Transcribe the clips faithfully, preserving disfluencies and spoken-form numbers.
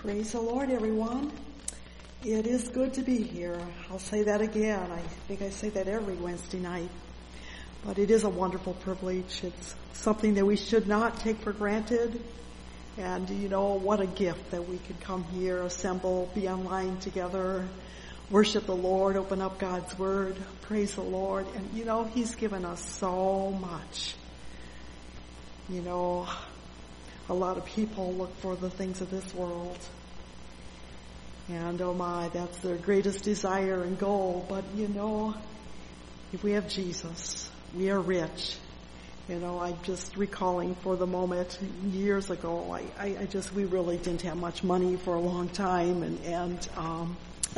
Praise the Lord, everyone. It is good to be here. I'll say that again. I think I say that every Wednesday night. But it is a wonderful privilege. It's something that we should not take for granted. And, you know, what a gift that we could come here, assemble, be online together, worship the Lord, open up God's Word, praise the Lord. And, you know, He's given us so much. You know, a lot of people look for the things of this world. And, oh my, that's their greatest desire and goal. But, you know, if we have Jesus, we are rich. You know, I'm just recalling for the moment, years ago, I, I, I just, we really didn't have much money for a long time. And, and um,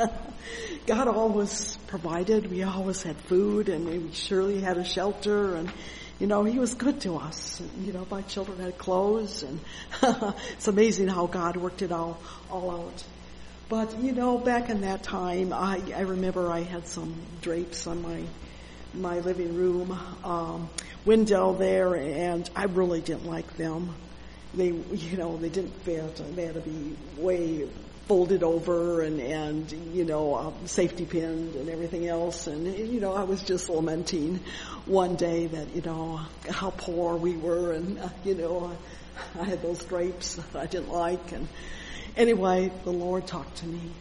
God always provided. We always had food, and we surely had a shelter. And, you know, He was good to us. You know, my children had clothes. And it's amazing how God worked it all, all out. But, you know, back in that time, I, I remember I had some drapes on my my living room um, window there, and I really didn't like them. They, you know, they didn't fit. They had to be way folded over and, and you know, um, safety pinned and everything else. And, you know, I was just lamenting one day that, you know, how poor we were, and, uh, you know, I, I had those drapes that I didn't like. And anyway, the Lord talked to me,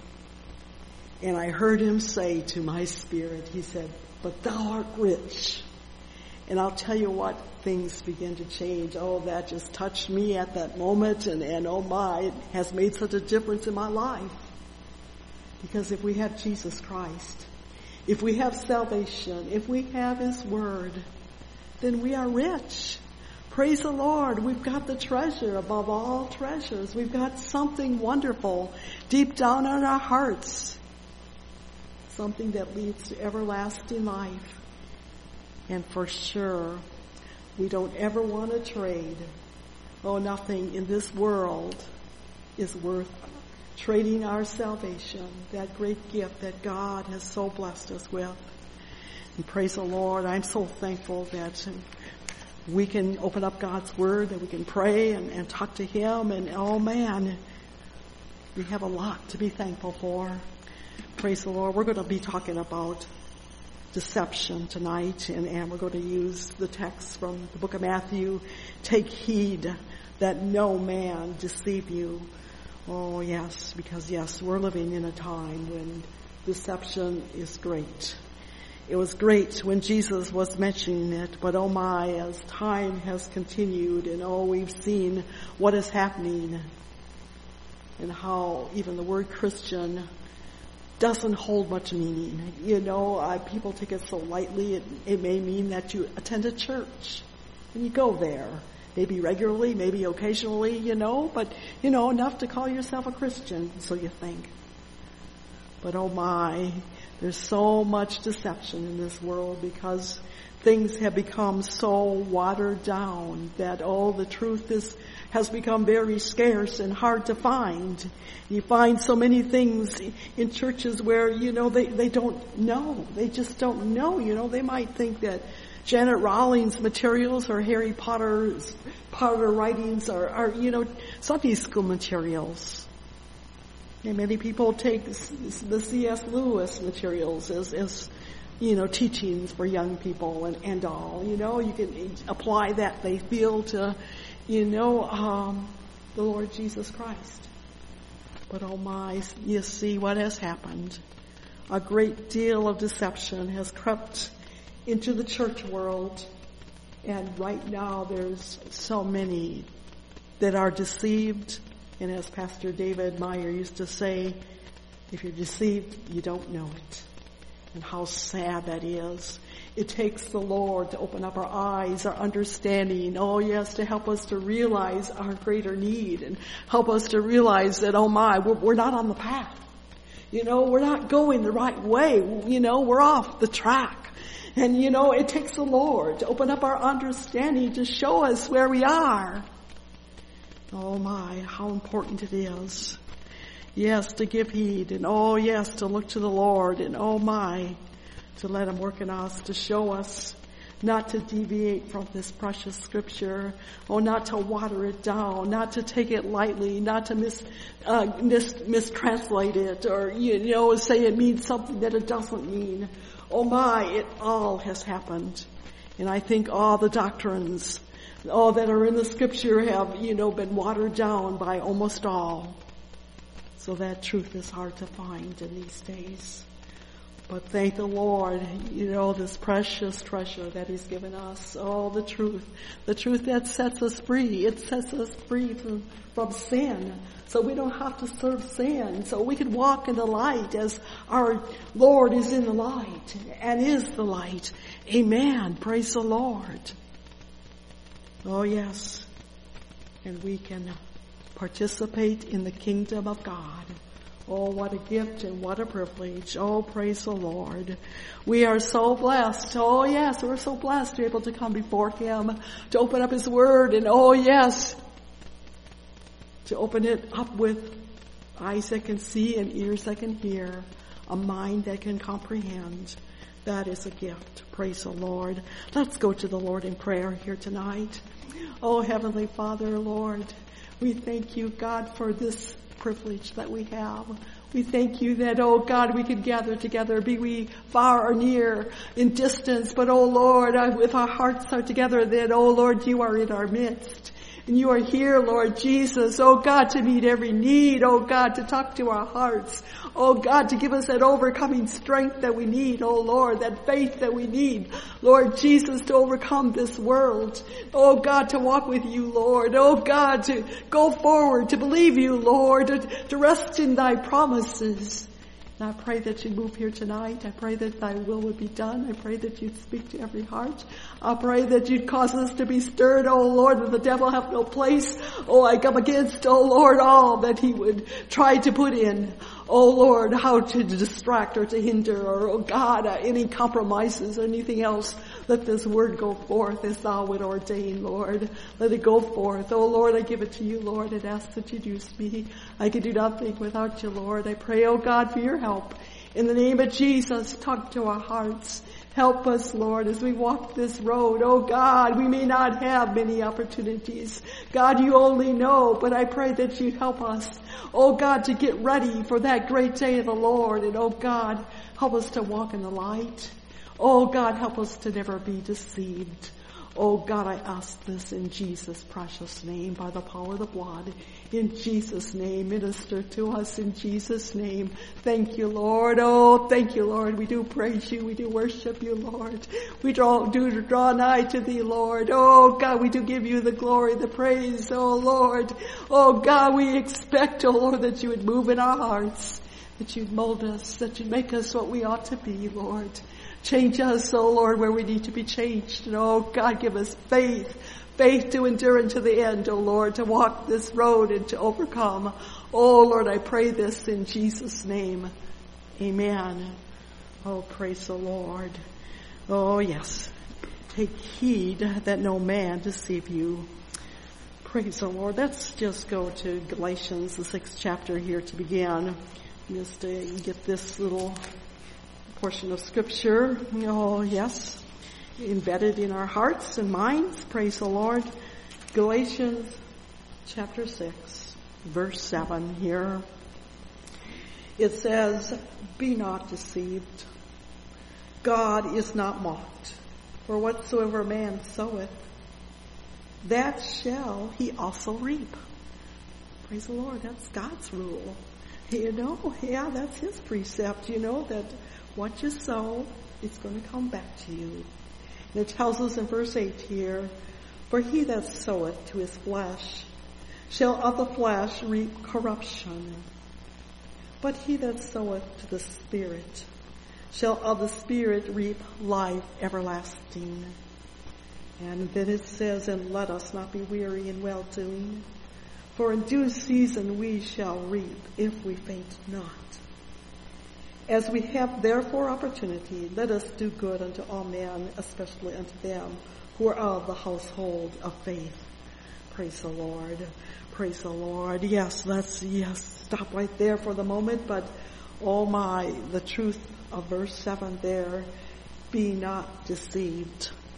and I heard Him say to my spirit, He said, "But thou art rich." And I'll tell you what, things begin to change. Oh, that just touched me at that moment, and, and oh my, it has made such a difference in my life. Because if we have Jesus Christ, if we have salvation, if we have His Word, then we are rich. Praise the Lord. We've got the treasure above all treasures. We've got something wonderful deep down in our hearts. Something that leads to everlasting life. And for sure, we don't ever want to trade. Oh, nothing in this world is worth trading our salvation, that great gift that God has so blessed us with. And praise the Lord. I'm so thankful that we can open up God's Word, that we can pray and, and talk to Him. And oh man, we have a lot to be thankful for. Praise the Lord. We're going to be talking about deception tonight, and, and we're going to use the text from the book of Matthew. Take heed that no man deceive you. Oh yes, because yes, we're living in a time when deception is great. It was great when Jesus was mentioning it, but oh my, as time has continued, and oh, we've seen what is happening, and how even the word Christian doesn't hold much meaning. You know, uh, people take it so lightly. It, it may mean that you attend a church and you go there, maybe regularly, maybe occasionally, you know, but, you know, enough to call yourself a Christian, so you think. But oh my, there's so much deception in this world because things have become so watered down that, oh, the truth is has become very scarce and hard to find. You find so many things in churches where, you know, they, they don't know. They just don't know. You know, they might think that Janet Rollins' materials or Harry Potter's Potter writings are, are, you know, Sunday school materials. And many people take the C S Lewis materials as, as you know, teachings for young people and, and all. You know, you can apply that, they feel, to, you know, um, the Lord Jesus Christ. But oh my, you see what has happened. A great deal of deception has crept into the church world. And right now there's so many that are deceived. And as Pastor David Meyer used to say, if you're deceived, you don't know it. And how sad that is. It takes the Lord to open up our eyes, our understanding. Oh yes, to help us to realize our greater need and help us to realize that, oh my, we're, we're not on the path. You know, we're not going the right way. You know, we're off the track. And you know, it takes the Lord to open up our understanding to show us where we are. Oh my, how important it is. Yes, to give heed, and oh yes, to look to the Lord, and oh my, to let Him work in us, to show us not to deviate from this precious scripture, or not to water it down, not to take it lightly, not to mis, uh, mis, mistranslate it, or, you know, say it means something that it doesn't mean. Oh my, it all has happened. And I think all the doctrines, all that are in the scripture have, you know, been watered down by almost all. So that truth is hard to find in these days. But thank the Lord, you know, this precious treasure that He's given us. Oh, the truth. The truth that sets us free. It sets us free from, from sin. So we don't have to serve sin. So we can walk in the light as our Lord is in the light and is the light. Amen. Praise the Lord. Oh, yes. And we can participate in the kingdom of God. Oh, what a gift and what a privilege. Oh, praise the Lord. We are so blessed. Oh, yes, we're so blessed to be able to come before Him, to open up His Word, and oh, yes, to open it up with eyes that can see and ears that can hear, a mind that can comprehend. That is a gift. Praise the Lord. Let's go to the Lord in prayer here tonight. Oh, Heavenly Father, Lord, we thank You, God, for this privilege that we have. We thank You that, oh God, we can gather together, be we far or near, in distance, but oh Lord, if our hearts are together, then oh Lord, You are in our midst. And You are here, Lord Jesus, oh God, to meet every need, oh God, to talk to our hearts, oh God, to give us that overcoming strength that we need, oh Lord, that faith that we need, Lord Jesus, to overcome this world, oh God, to walk with You, Lord, oh God, to go forward, to believe You, Lord, to, to rest in Thy promises. And I pray that You move here tonight. I pray that Thy will would be done. I pray that You'd speak to every heart. I pray that You'd cause us to be stirred, oh Lord, that the devil have no place. Oh, I come against, oh Lord, all that he would try to put in. Oh Lord, how to distract or to hinder, or oh God, uh, any compromises or anything else. Let this word go forth as Thou would ordain, Lord. Let it go forth. Oh Lord, I give it to You, Lord, and ask that You'd use me. I can do nothing without You, Lord. I pray, oh God, for Your help. In the name of Jesus, talk to our hearts. Help us, Lord, as we walk this road. Oh God, we may not have many opportunities. God, You only know, but I pray that You'd help us, oh God, to get ready for that great day of the Lord. And oh God, help us to walk in the light. Oh God, help us to never be deceived. Oh God, I ask this in Jesus' precious name, by the power of the blood. In Jesus' name, minister to us in Jesus' name. Thank You, Lord. Oh, thank You, Lord. We do praise You. We do worship You, Lord. We draw, do draw nigh to Thee, Lord. Oh God, we do give You the glory, the praise, oh Lord. Oh God, we expect, oh Lord, that You would move in our hearts, that You'd mold us, that You'd make us what we ought to be, Lord. Change us, oh Lord, where we need to be changed. And oh God, give us faith, faith to endure unto the end, oh Lord, to walk this road and to overcome. Oh Lord, I pray this in Jesus' name. Amen. Oh, praise the Lord. Oh yes. Take heed that no man deceive you. Praise the Lord. Let's just go to Galatians, the sixth chapter here to begin. Just to get this little portion of scripture, oh yes, embedded in our hearts and minds. Praise the Lord. Galatians chapter six, verse seven here. It says, be not deceived. God is not mocked. For whatsoever a man soweth, that shall he also reap. Praise the Lord. That's God's rule. You know, yeah, that's His precept, you know, that what you sow, it's going to come back to you. And it tells us in verse eight here, for he that soweth to his flesh shall of the flesh reap corruption. But he that soweth to the Spirit shall of the Spirit reap life everlasting. And then it says, and let us not be weary in well-doing, for in due season we shall reap if we faint not. As we have therefore opportunity, let us do good unto all men, especially unto them who are of the household of faith. Praise the Lord. Praise the Lord. Yes, let's, yes, stop right there for the moment, but oh my, the truth of verse seven there, be not deceived.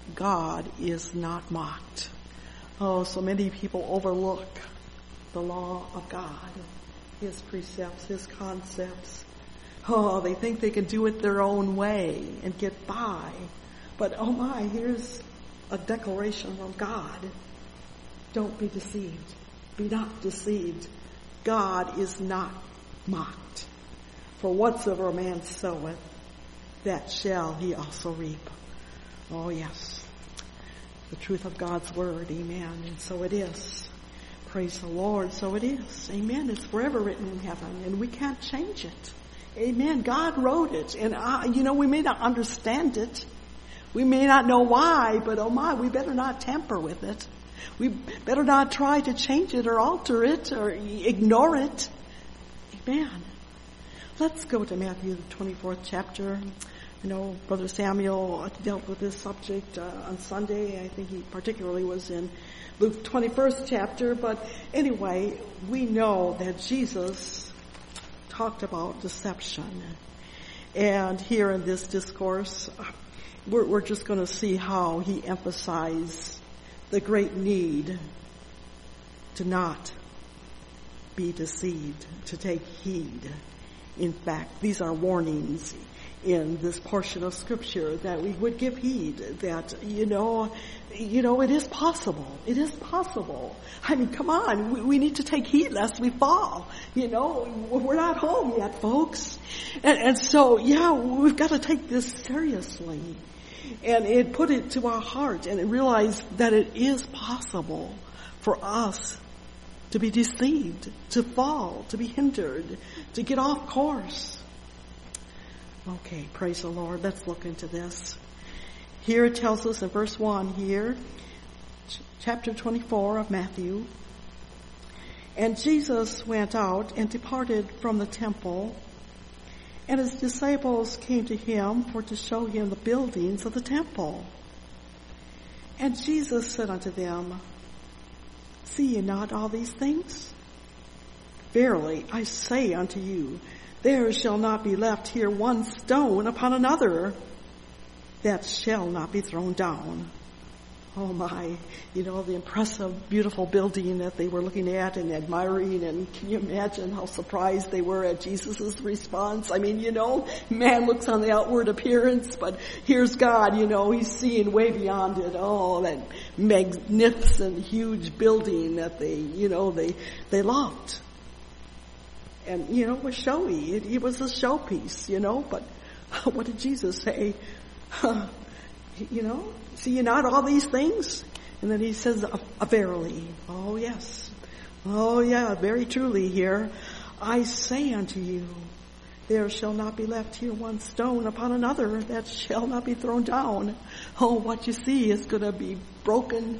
God is not mocked. Oh, so many people overlook the law of God, His precepts, His concepts. Oh, they think they can do it their own way and get by. But oh my, here's a declaration from God. Don't be deceived. Be not deceived. God is not mocked. For whatsoever a man soweth, that shall he also reap. Oh yes. The truth of God's word. Amen. And so it is. Praise the Lord. So it is. Amen. It's forever written in heaven and we can't change it. Amen. God wrote it. And I, you know, we may not understand it. We may not know why, but oh my, we better not tamper with it. We better not try to change it or alter it or ignore it. Amen. Let's go to Matthew, the twenty-fourth chapter. You know, Brother Samuel dealt with this subject uh, on Sunday. I think he particularly was in Luke twenty-first chapter. But anyway, we know that Jesus talked about deception. And here in this discourse, we're, we're just going to see how he emphasized the great need to not be deceived, to take heed. In fact, these are warnings in this portion of Scripture that we would give heed, that, you know, you know, it is possible. It is possible. I mean, come on, we, we need to take heed lest we fall. You know, we're not home yet, folks. And, and so, yeah, we've got to take this seriously and, and put it to our heart and realize that it is possible for us to be deceived, to fall, to be hindered, to get off course. Okay, praise the Lord. Let's look into this. Here it tells us in verse one here, ch- chapter twenty-four of Matthew, and Jesus went out and departed from the temple, and his disciples came to him for to show him the buildings of the temple. And Jesus said unto them, see ye not all these things? Verily, I say unto you, there shall not be left here one stone upon another that shall not be thrown down. Oh my, you know, the impressive, beautiful building that they were looking at and admiring, and can you imagine how surprised they were at Jesus' response? I mean, you know, man looks on the outward appearance, but here's God, you know, he's seeing way beyond it. Oh, that magnificent, huge building that they, you know, they, they loved. And, you know, it was showy. It, it was a showpiece, you know, but what did Jesus say? You know, see you not all these things? And then he says, a, a verily. Oh, yes. Oh, yeah, very truly here. I say unto you, there shall not be left here one stone upon another that shall not be thrown down. Oh, what you see is going to be broken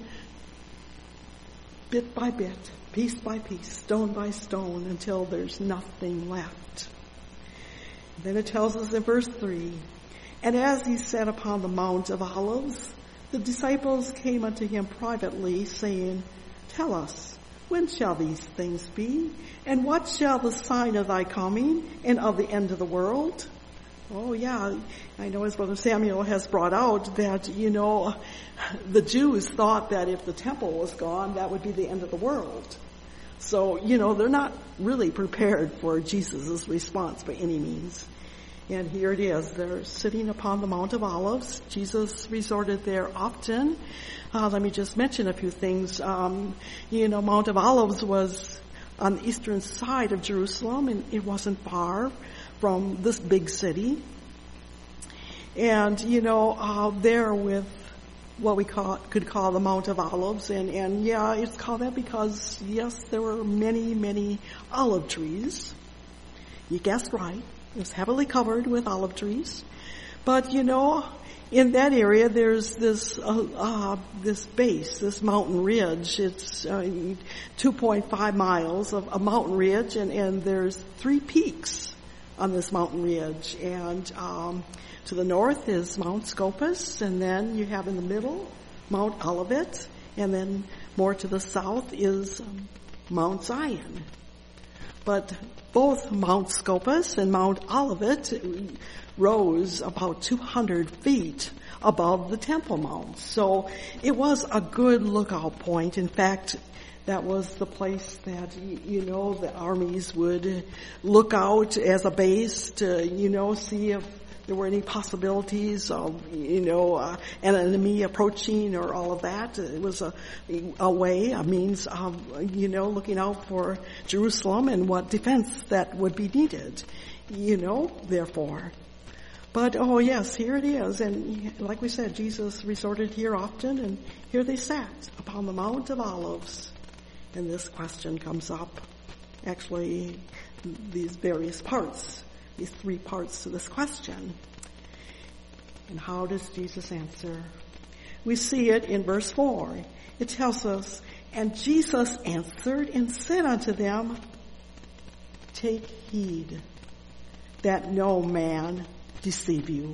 bit by bit, piece by piece, stone by stone, until there's nothing left. Then it tells us in verse three, and as he sat upon the Mount of Olives, the disciples came unto him privately, saying, tell us, when shall these things be? And what shall the sign of thy coming and of the end of the world? Oh yeah, I know as Brother Samuel has brought out that, you know, the Jews thought that if the temple was gone, that would be the end of the world. So, you know, they're not really prepared for Jesus' response by any means. And here it is. They're sitting upon the Mount of Olives. Jesus resorted there often. Uh, let me just mention a few things. Um, you know, Mount of Olives was on the eastern side of Jerusalem, and it wasn't far from this big city. And, you know, uh, there with what we call, could call the Mount of Olives. And, and yeah, it's called that because, yes, there were many, many olive trees. You guessed right. It was heavily covered with olive trees. But, you know, in that area, there's this, uh, uh, this base, this mountain ridge. It's, uh, two point five miles of a mountain ridge, and, and there's three peaks on this mountain ridge. And, um, to the north is Mount Scopus, and then you have in the middle Mount Olivet, and then more to the south is um, Mount Zion. But both Mount Scopus and Mount Olivet rose about two hundred feet above the Temple Mount. So it was a good lookout point. In fact, that was the place that, you know, the armies would look out as a base to, you know, see if there were any possibilities of, you know, uh, an enemy approaching or all of that. It was a, a way, a means of, you know, looking out for Jerusalem and what defense that would be needed, you know, therefore. But, oh yes, here it is. And like we said, Jesus resorted here often, and here they sat upon the Mount of Olives. And this question comes up. Actually, these various parts, these three parts to this question. And how does Jesus answer? We see it in verse four. It tells us, and Jesus answered and said unto them, take heed that no man deceive you.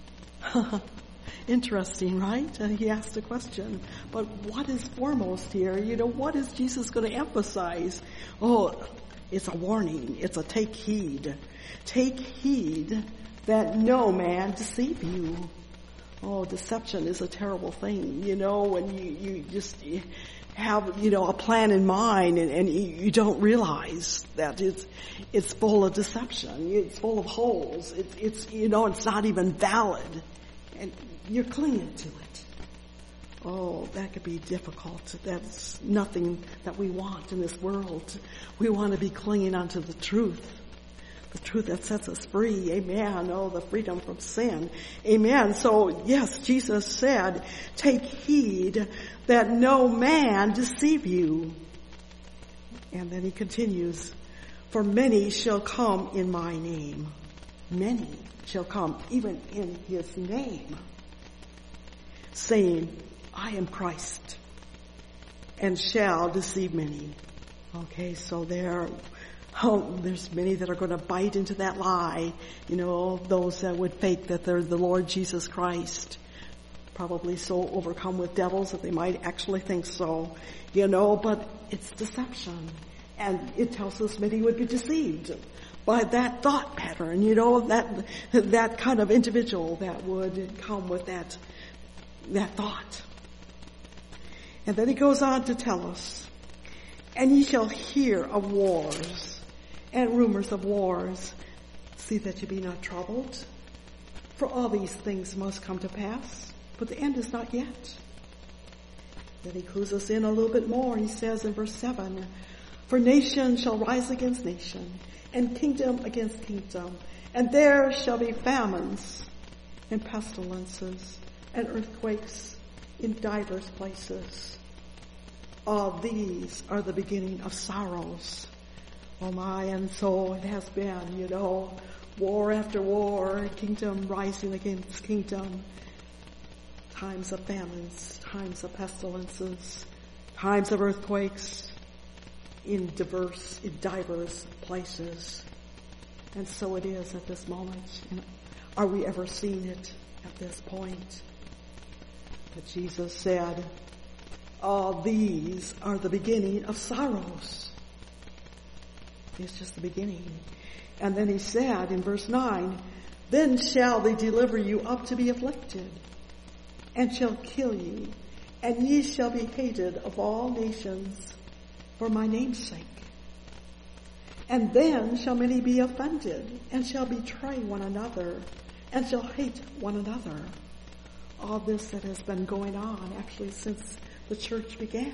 Interesting, right? And he asked a question. But what is foremost here? You know, what is Jesus going to emphasize? Oh, it's a warning. It's a take heed. Take heed that no man deceive you. Oh, deception is a terrible thing. You know, when you, you just have, you know, a plan in mind and, and you don't realize that it's, it's full of deception. It's full of holes. It's, it's, you know, it's not even valid. And you're clinging to it. Oh, that could be difficult. That's nothing that we want in this world. We want to be clinging onto the truth. The truth that sets us free. Amen. Oh, the freedom from sin. Amen. So, yes, Jesus said, take heed that no man deceive you. And then he continues, for many shall come in my name. Many shall come even in his name, saying, I am Christ, and shall deceive many. Okay, so there, oh, there's many that are going to bite into that lie. You know, those that would fake that they're the Lord Jesus Christ. Probably so overcome with devils that they might actually think so. You know, but it's deception. And it tells us many would be deceived by that thought pattern, you know, that that kind of individual that would come with that that thought. And then he goes on to tell us, and ye shall hear of wars and rumors of wars. See that ye be not troubled, for all these things must come to pass, but the end is not yet. Then he clues us in a little bit more. He says in verse seven, for nation shall rise against nation, and kingdom against kingdom, and there shall be famines and pestilences and earthquakes in divers places. All these are the beginning of sorrows. Oh my, and so it has been, you know, war after war, kingdom rising against kingdom, times of famines, times of pestilences, times of earthquakes, in diverse, in diverse places. And so it is at this moment. And are we ever seeing it at this point? But Jesus said, all these are the beginning of sorrows. It's just the beginning. And then he said in verse nine, then shall they deliver you up to be afflicted, and shall kill you, and ye shall be hated of all nations for my name's sake. And then shall many be offended, and shall betray one another, and shall hate one another. All this that has been going on actually since the church began.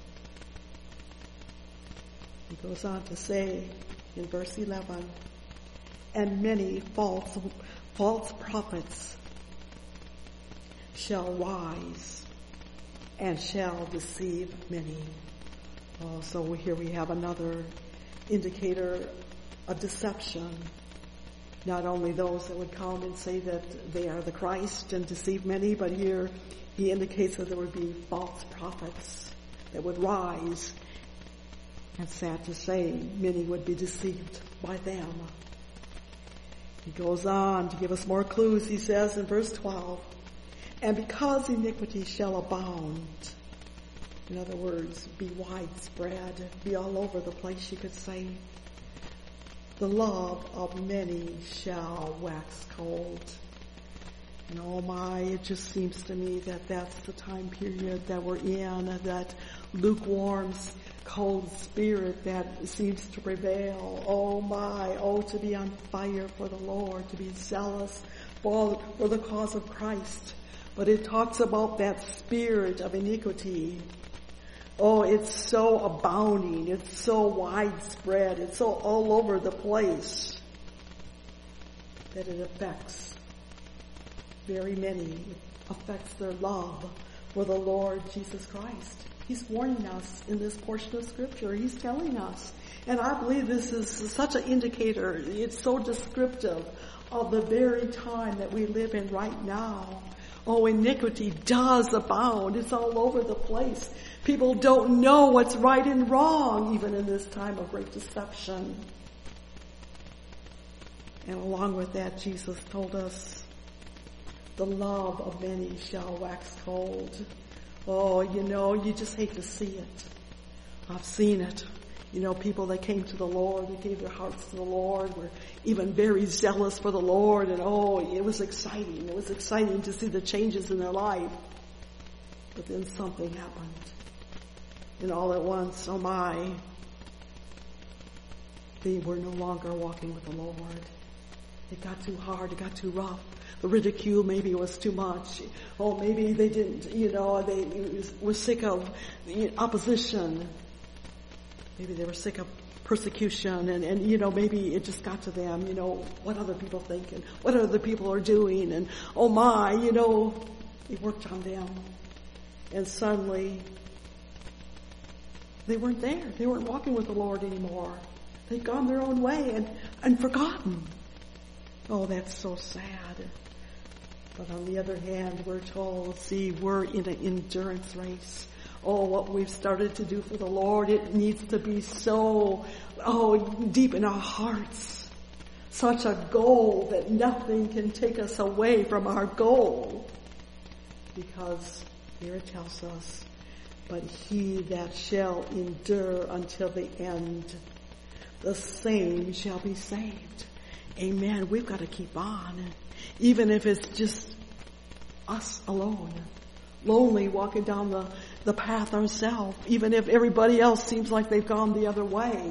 He goes on to say in verse eleven, and many false, false prophets shall rise and shall deceive many. Oh, so here we have another indicator of deception. Not only those that would come and say that they are the Christ and deceive many, but here he indicates that there would be false prophets that would rise. And sad to say, many would be deceived by them. He goes on to give us more clues. He says in verse twelve, and because iniquity shall abound, in other words, be widespread, be all over the place, you could say. the love of many shall wax cold. And oh my, it just seems to me that that's the time period that we're in, that lukewarm, cold spirit that seems to prevail. Oh my, oh to be on fire for the Lord, to be zealous for, for the cause of Christ. But it talks about that spirit of iniquity. Oh, it's so abounding. It's so widespread. It's so all over the place that it affects very many. It affects their love for the Lord Jesus Christ. He's warning us in this portion of Scripture. He's telling us. And I believe this is such an indicator. It's so descriptive of the very time that we live in right now. Oh, iniquity does abound. It's all over the place. People don't know what's right and wrong, even in this time of great deception. And along with that, Jesus told us, the love of many shall wax cold. Oh, you know, you just hate to see it. I've seen it. You know, people that came to the Lord, they gave their hearts to the Lord, were even very zealous for the Lord, and oh, it was exciting. It was exciting to see the changes in their life. But then something happened. And all at once, oh my, they were no longer walking with the Lord. It got too hard, it got too rough. The ridicule maybe was too much. Oh, maybe they didn't, you know, they were sick of the opposition. Maybe they were sick of persecution, and, and, you know, maybe it just got to them, you know, what other people think and what other people are doing, and oh my, you know, it worked on them. And suddenly, they weren't there. They weren't walking with the Lord anymore. They'd gone their own way and, and forgotten. Oh, that's so sad. But on the other hand, we're told, see, we're in an endurance race. Oh, what we've started to do for the Lord, it needs to be so, oh, deep in our hearts. Such a goal that nothing can take us away from our goal. Because here it tells us, but he that shall endure until the end, the same shall be saved. Amen. We've got to keep on. Even if it's just us alone. Lonely walking down the, the path ourselves, even if everybody else seems like they've gone the other way.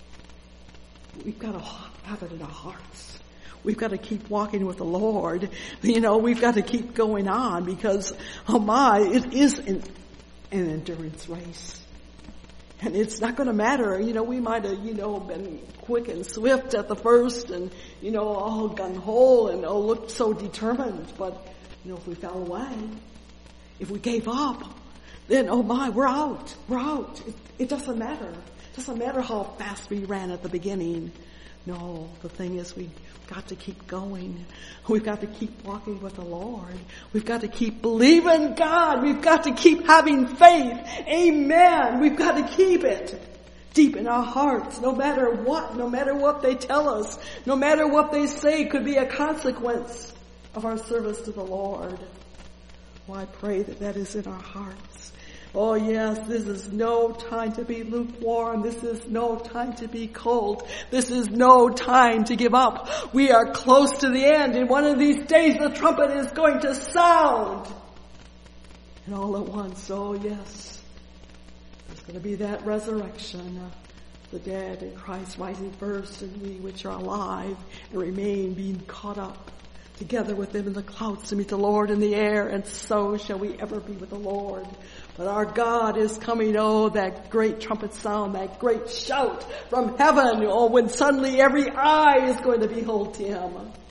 We've got to have it in our hearts. We've got to keep walking with the Lord. You know, we've got to keep going on because, oh my, it is an, an endurance race. And it's not going to matter. You know, we might have, you know, been quick and swift at the first and, you know, all gung-ho and, oh, looked so determined. But, you know, if we fell away, if we gave up, then, oh my, we're out. We're out. It, it doesn't matter. It doesn't matter how fast we ran at the beginning. No, the thing is we've got to keep going. We've got to keep walking with the Lord. We've got to keep believing God. We've got to keep having faith. Amen. We've got to keep it deep in our hearts, no matter what, no matter what they tell us, no matter what they say could be a consequence of our service to the Lord. Well, I pray that that is in our hearts. Oh yes, this is no time to be lukewarm. This is no time to be cold. This is no time to give up. We are close to the end. And one of these days the trumpet is going to sound. And all at once, oh yes, there's going to be that resurrection. The dead in Christ rising first, and we which are alive and remain being caught up together with them in the clouds to meet the Lord in the air, and so shall we ever be with the Lord. But our God is coming, oh, that great trumpet sound, that great shout from heaven, oh, when suddenly every eye is going to behold him.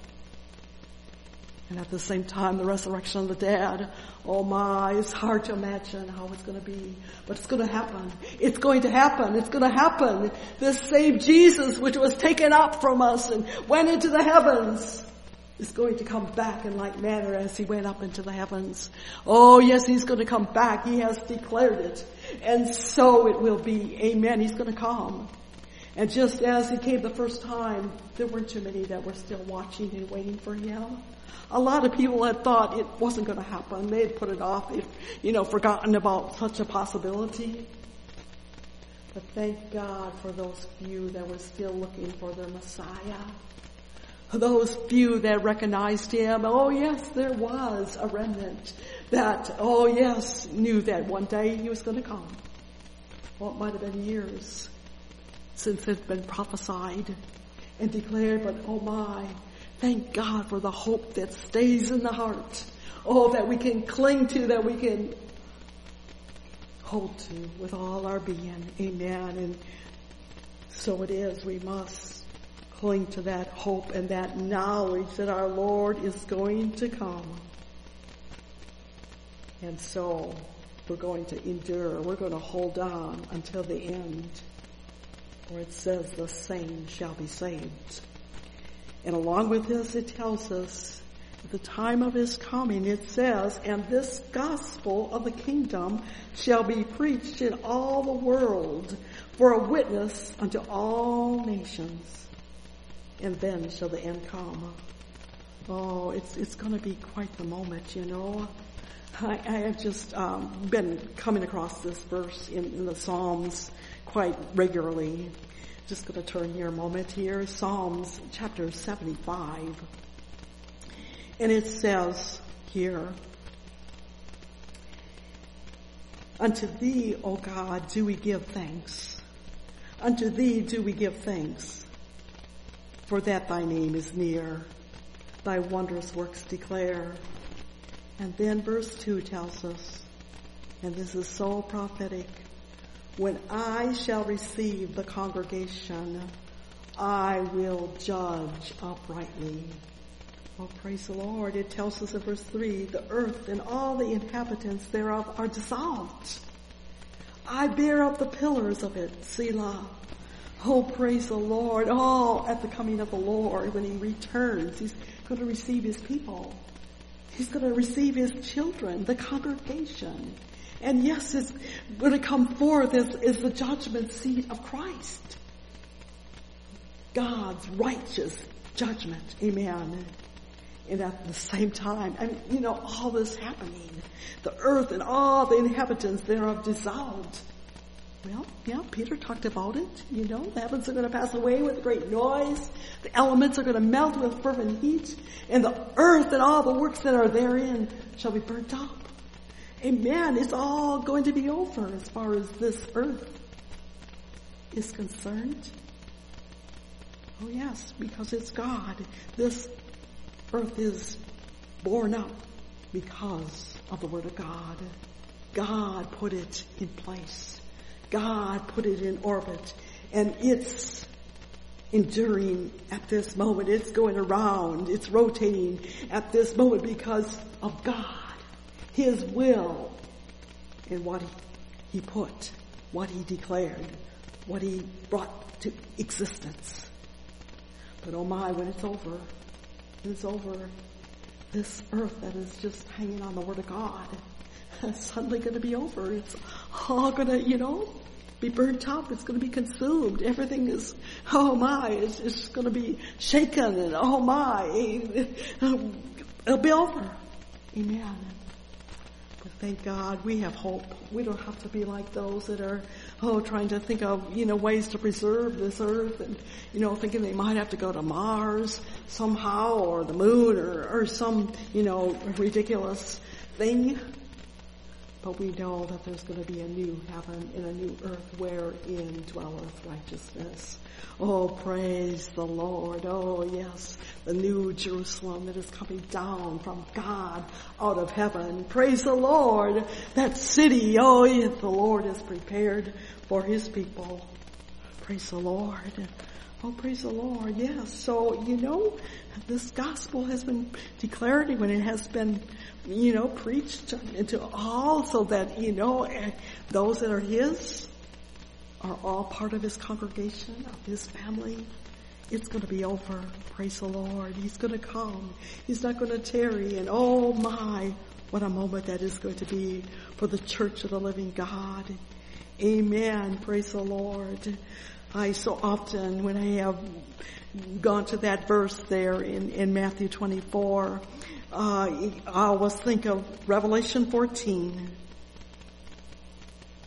And at the same time, the resurrection of the dead, oh my, it's hard to imagine how it's going to be. But it's going to happen. It's going to happen. It's going to happen. This same Jesus, which was taken up from us and went into the heavens, is going to come back in like manner as he went up into the heavens. Oh yes, he's going to come back. He has declared it. And so it will be. Amen. He's going to come. And just as he came the first time, there weren't too many that were still watching and waiting for him. A lot of people had thought it wasn't going to happen. They had put it off. They'd, you know, forgotten about such a possibility. But thank God for those few that were still looking for their Messiah. Those few that recognized him. Oh yes, there was a remnant that, oh yes, knew that one day he was going to come. Well, it might have been years since it had been prophesied and declared, but oh my, thank God for the hope that stays in the heart. Oh, that we can cling to, that we can hold to with all our being. Amen. And so it is. We must cling to that hope and that knowledge that our Lord is going to come. And so we're going to endure. We're going to hold on until the end. For it says the same shall be saved. And along with this, it tells us at the time of his coming, it says, and this gospel of the kingdom shall be preached in all the world for a witness unto all nations. And then shall the end come. Oh, it's it's going to be quite the moment, you know. I, I have just um, been coming across this verse in, in the Psalms quite regularly. Just going to turn here a moment here. Psalms chapter seventy-five. And it says here, unto thee, O God, do we give thanks. Unto thee do we give thanks. For that thy name is near, thy wondrous works declare. And then verse two tells us, and this is so prophetic, when I shall receive the congregation, I will judge uprightly. Oh, praise the Lord. It tells us in verse three, the earth and all the inhabitants thereof are dissolved. I bear up the pillars of it, Selah. Oh, praise the Lord. Oh, at the coming of the Lord, when he returns, he's going to receive his people. He's going to receive his children, the congregation. And yes, it's going to come forth as, as the judgment seat of Christ. God's righteous judgment. Amen. And at the same time, I mean, you know, all this happening, the earth and all the inhabitants thereof dissolved. Well, yeah, Peter talked about it. You know, the heavens are going to pass away with great noise. The elements are going to melt with fervent heat. And the earth and all the works that are therein shall be burnt up. Amen. It's all going to be over as far as this earth is concerned. Oh yes, because it's God. This earth is borne up because of the Word of God. God put it in place. God put it in orbit, and it's enduring at this moment. It's going around. It's rotating at this moment because of God, his will, and what he, he put, what he declared, what he brought to existence. But oh my, when it's over, it's over. This earth that is just hanging on the Word of God, it's suddenly going to be over. It's all going to, you know, be burnt up. It's going to be consumed. Everything is, oh my, it's, it's going to be shaken, and oh my, it'll be over. Amen. But thank God we have hope. We don't have to be like those that are, oh, trying to think of, you know, ways to preserve this earth, and, you know, thinking they might have to go to Mars somehow, or the moon, or, or some, you know, ridiculous thing. But we know that there's going to be a new heaven and a new earth wherein dwelleth righteousness. Oh, praise the Lord. Oh, yes, the new Jerusalem that is coming down from God out of heaven. Praise the Lord. That city, oh, yes, the Lord has prepared for his people. Praise the Lord. Oh, praise the Lord. Yes. So, you know, this gospel has been declared when it has been, you know, preached into all, so that, you know, those that are his are all part of his congregation, of his family. It's going to be over. Praise the Lord. He's going to come. He's not going to tarry. And oh my, what a moment that is going to be for the church of the living God. Amen. Praise the Lord. I so often, when I have gone to that verse there in, in Matthew twenty-four, uh, I always think of Revelation fourteen.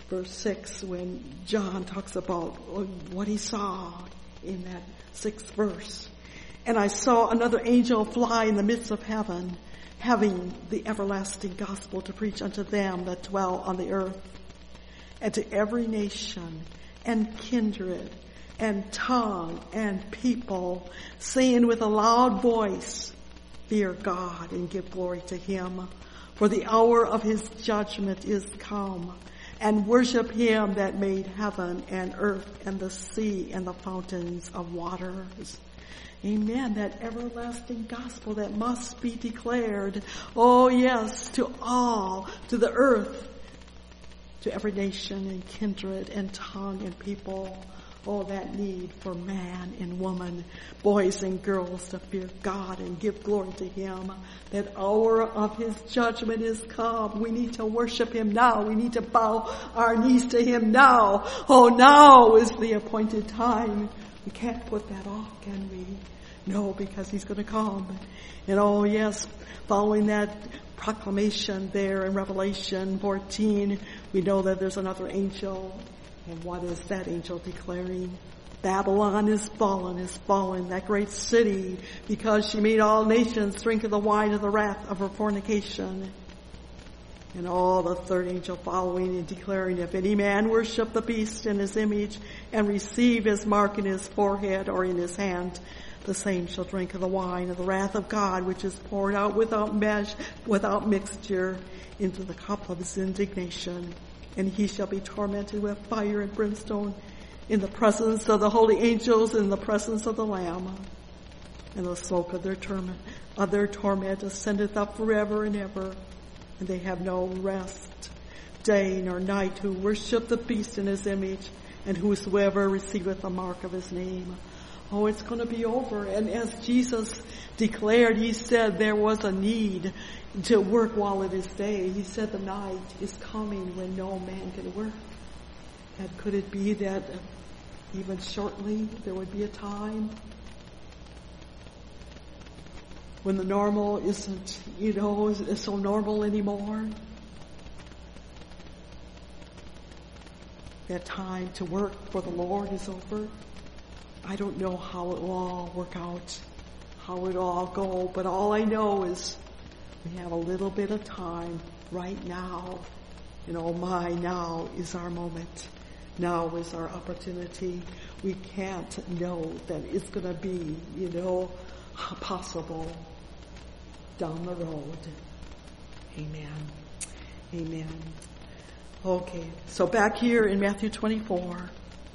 verse six, when John talks about what he saw in that sixth verse. And I saw another angel fly in the midst of heaven, having the everlasting gospel to preach unto them that dwell on the earth, and to every nation and kindred and tongue and people, saying with a loud voice, fear God and give glory to him, for the hour of his judgment is come, and worship him that made heaven and earth and the sea and the fountains of waters. Amen. That everlasting gospel that must be declared. Oh yes, to all, to the earth, to every nation and kindred and tongue and people. Oh, that need for man and woman, boys and girls to fear God and give glory to him. That hour of his judgment is come. We need to worship him now. We need to bow our knees to him now. Oh, now is the appointed time. We can't put that off, can we? No, because he's going to come. And oh yes, following that proclamation there in Revelation fourteen, we know that there's another angel. And what is that angel declaring? Babylon is fallen, is fallen, that great city, because she made all nations drink of the wine of the wrath of her fornication. And all the third angel following and declaring, if any man worship the beast in his image and receive his mark in his forehead or in his hand, the same shall drink of the wine of the wrath of God, which is poured out without measure, without mixture, into the cup of his indignation. And he shall be tormented with fire and brimstone in the presence of the holy angels, in the presence of the Lamb. And the smoke of their torment, of their torment ascendeth up forever and ever. And they have no rest, day nor night, who worship the beast in his image, and whosoever receiveth the mark of his name. Oh, it's going to be over. And as Jesus declared, he said there was a need to work while it is day. He said the night is coming when no man can work. And could it be that even shortly there would be a time when the normal isn't, you know, is so normal anymore? That time to work for the Lord is over. I don't know how it will all work out, how it will all go, but all I know is we have a little bit of time right now. And oh my, now is our moment. Now is our opportunity. We can't know that it's going to be, you know, possible down the road. Amen. Amen. Okay, so back here in Matthew twenty-four.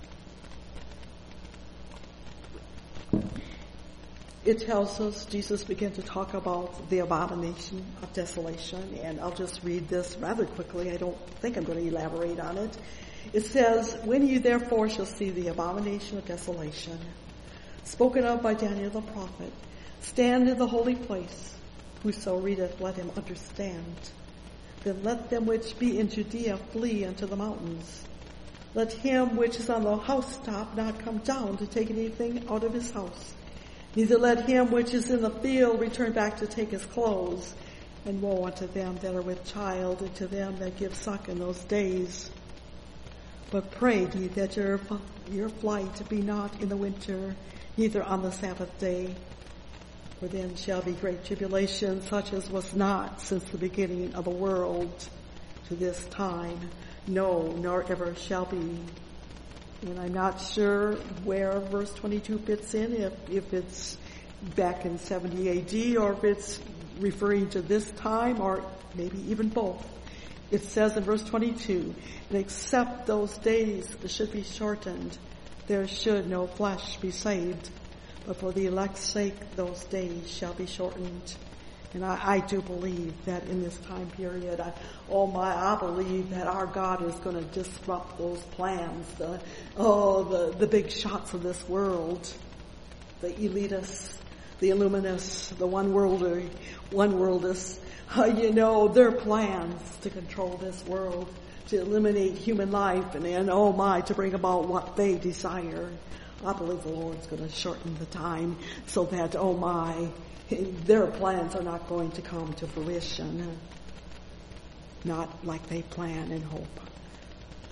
It tells us, Jesus began to talk about the abomination of desolation, and I'll just read this rather quickly. I don't think I'm going to elaborate on it. It says, when you therefore shall see the abomination of desolation, spoken of by Daniel the prophet, stand in the holy place. Whoso readeth, let him understand. Then let them which be in Judea flee unto the mountains. Let him which is on the housetop not come down to take anything out of his house. Neither let him which is in the field return back to take his clothes. And woe unto them that are with child, and to them that give suck in those days. But pray ye that your, your flight be not in the winter, neither on the Sabbath day. For then shall be great tribulation, such as was not since the beginning of the world to this time, no, nor ever shall be. And I'm not sure where verse twenty-two fits in, if, if it's back in seventy A D or if it's referring to this time or maybe even both. It says in verse twenty-two, and except those days should be shortened, there should no flesh be saved. But for the elect's sake, those days shall be shortened. And I, I do believe that in this time period, I, oh my, I believe that our God is going to disrupt those plans, the, oh, the, the big shots of this world, the elitists, the illuminists, the one-worlder, one-worldists, uh, you know, their plans to control this world, to eliminate human life, and, and oh my, to bring about what they desire. I believe the Lord's going to shorten the time so that, oh my, their plans are not going to come to fruition. Not like they plan and hope.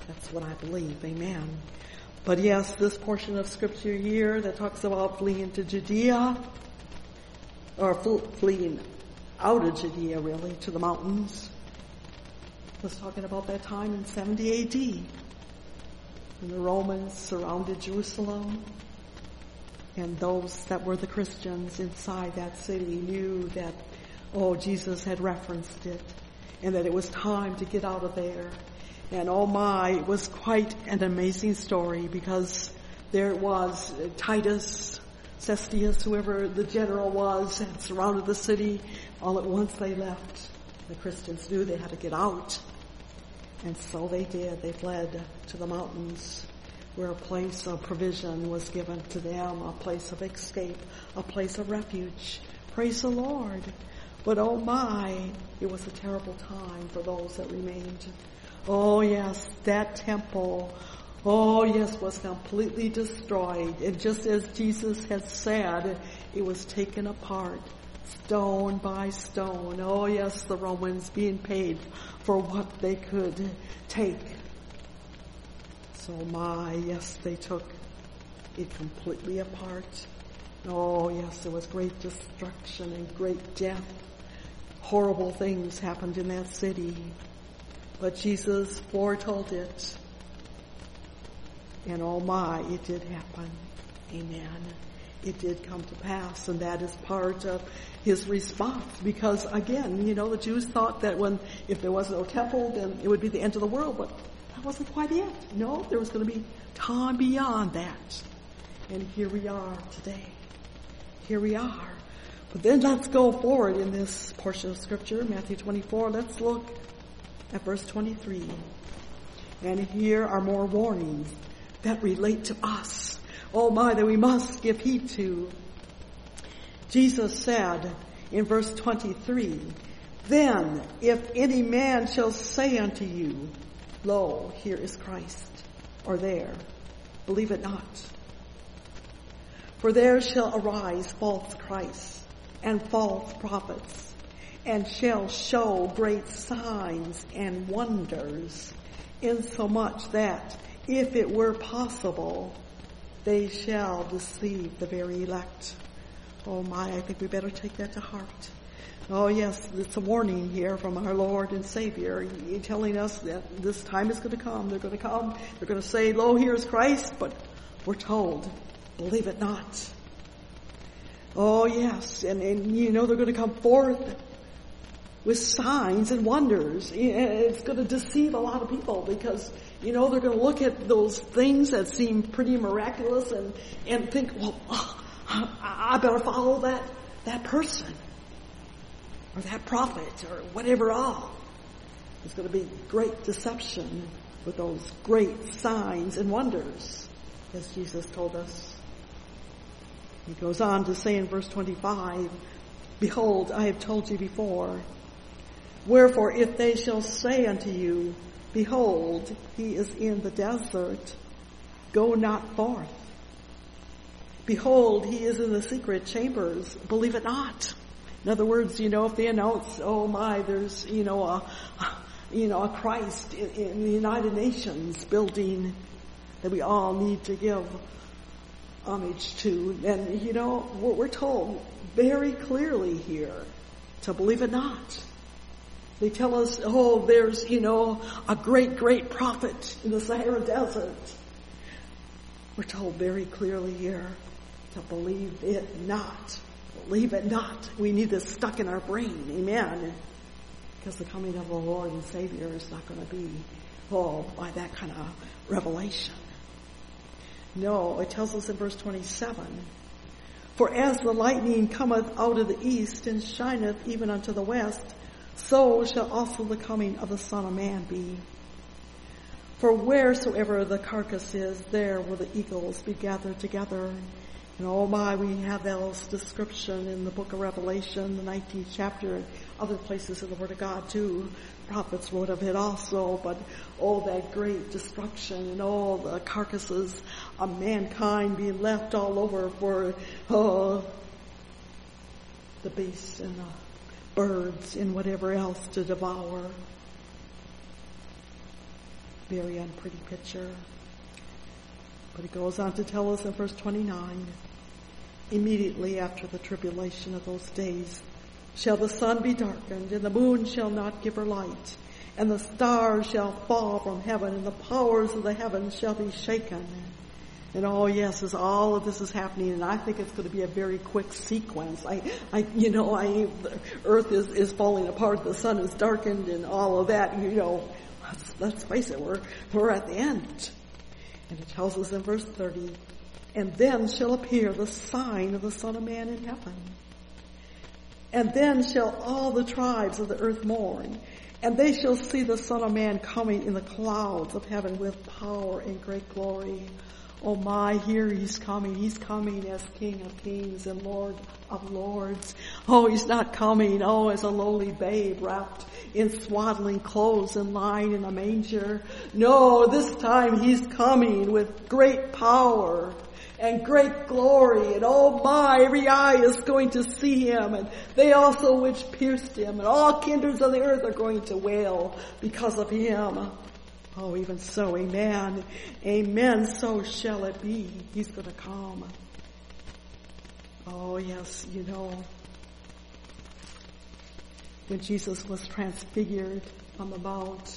That's what I believe. Amen. But yes, this portion of scripture here that talks about fleeing to Judea, or fleeing out of Judea really, to the mountains, was talking about that time in seventy A D when the Romans surrounded Jerusalem, and those that were the Christians inside that city knew that, oh, Jesus had referenced it, and that it was time to get out of there. And oh my, it was quite an amazing story, because there it was, Titus, Cestius, whoever the general was, had surrounded the city. All at once they left. The Christians knew they had to get out. And so they did. They fled to the mountains, where a place of provision was given to them, a place of escape, a place of refuge. Praise the Lord. But oh my, it was a terrible time for those that remained. Oh yes, that temple, oh yes, was completely destroyed. And just as Jesus had said, it was taken apart, stone by stone. Oh yes, the Romans being paid for what they could take. So my, yes, they took it completely apart. Oh yes, there was great destruction and great death. Horrible things happened in that city. But Jesus foretold it. And oh my, it did happen. Amen. It did come to pass, and that is part of his response. Because again, you know, the Jews thought that when, if there was no temple, then it would be the end of the world. But that wasn't quite it. No, there was going to be time beyond that. And here we are today. Here we are. But then let's go forward in this portion of scripture, Matthew twenty-four. Let's look at verse twenty-three. And here are more warnings that relate to us. Oh my, that we must give heed to. Jesus said in verse twenty-three, "Then if any man shall say unto you, Lo, here is Christ, or there, believe it not. For there shall arise false Christs and false prophets, and shall show great signs and wonders, insomuch that, if it were possible, they shall deceive the very elect." Oh my, I think we better take that to heart. Oh yes, it's a warning here from our Lord and Savior, He telling us that this time is going to come. They're going to come. They're going to say, "Lo, here's Christ," but we're told, believe it not. Oh yes, and, and you know they're going to come forth with signs and wonders. It's going to deceive a lot of people, because, you know, they're going to look at those things that seem pretty miraculous and, and think, well, oh, I better follow that, that person or that prophet or whatever all. There's going to be great deception with those great signs and wonders, as Jesus told us. He goes on to say in verse twenty-five, "Behold, I have told you before. Wherefore, if they shall say unto you, Behold, he is in the desert, go not forth. Behold, he is in the secret chambers, believe it not." In other words, you know, if they announce, oh my, there's, you know, a, you know, a Christ in, in the United Nations building that we all need to give homage to, and, you know, we're, we're told very clearly here to believe it not. They tell us, oh, there's, you know, a great, great prophet in the Sahara Desert. We're told very clearly here to believe it not. Believe it not. We need this stuck in our brain. Amen. Because the coming of the Lord and Savior is not going to be, oh, by that kind of revelation. No, it tells us in verse twenty-seven, "For as the lightning cometh out of the east and shineth even unto the west, so shall also the coming of the Son of Man be. For wheresoever the carcass is, there will the eagles be gathered together." And oh my, we have that description in the book of Revelation, the nineteenth chapter, and other places in the Word of God too. Prophets wrote of it also, but oh, that great destruction and all the carcasses of mankind being left all over for oh, the beasts and the birds and whatever else to devour. Very unpretty picture. But it goes on to tell us in verse twenty-nine, immediately after the tribulation of those days shall the sun be darkened, and the moon shall not give her light, and the stars shall fall from heaven, and the powers of the heavens shall be shaken. And oh yes, as all of this is happening, and I think it's going to be a very quick sequence. I, I, you know, I, the earth is, is falling apart, the sun is darkened, and all of that, you know, let's, let's face it, we're, we're at the end. And it tells us in verse thirty, and then shall appear the sign of the Son of Man in heaven. And then shall all the tribes of the earth mourn, and they shall see the Son of Man coming in the clouds of heaven with power and great glory. Oh my, here he's coming. He's coming as King of Kings and Lord of Lords. Oh, he's not coming, oh, as a lowly babe wrapped in swaddling clothes and lying in a manger. No, this time he's coming with great power and great glory. And oh my, every eye is going to see him, and they also which pierced him, and all kindreds of the earth are going to wail because of him. Oh, even so, amen. Amen, so shall it be. He's going to come. Oh, yes, you know, when Jesus was transfigured on the mount,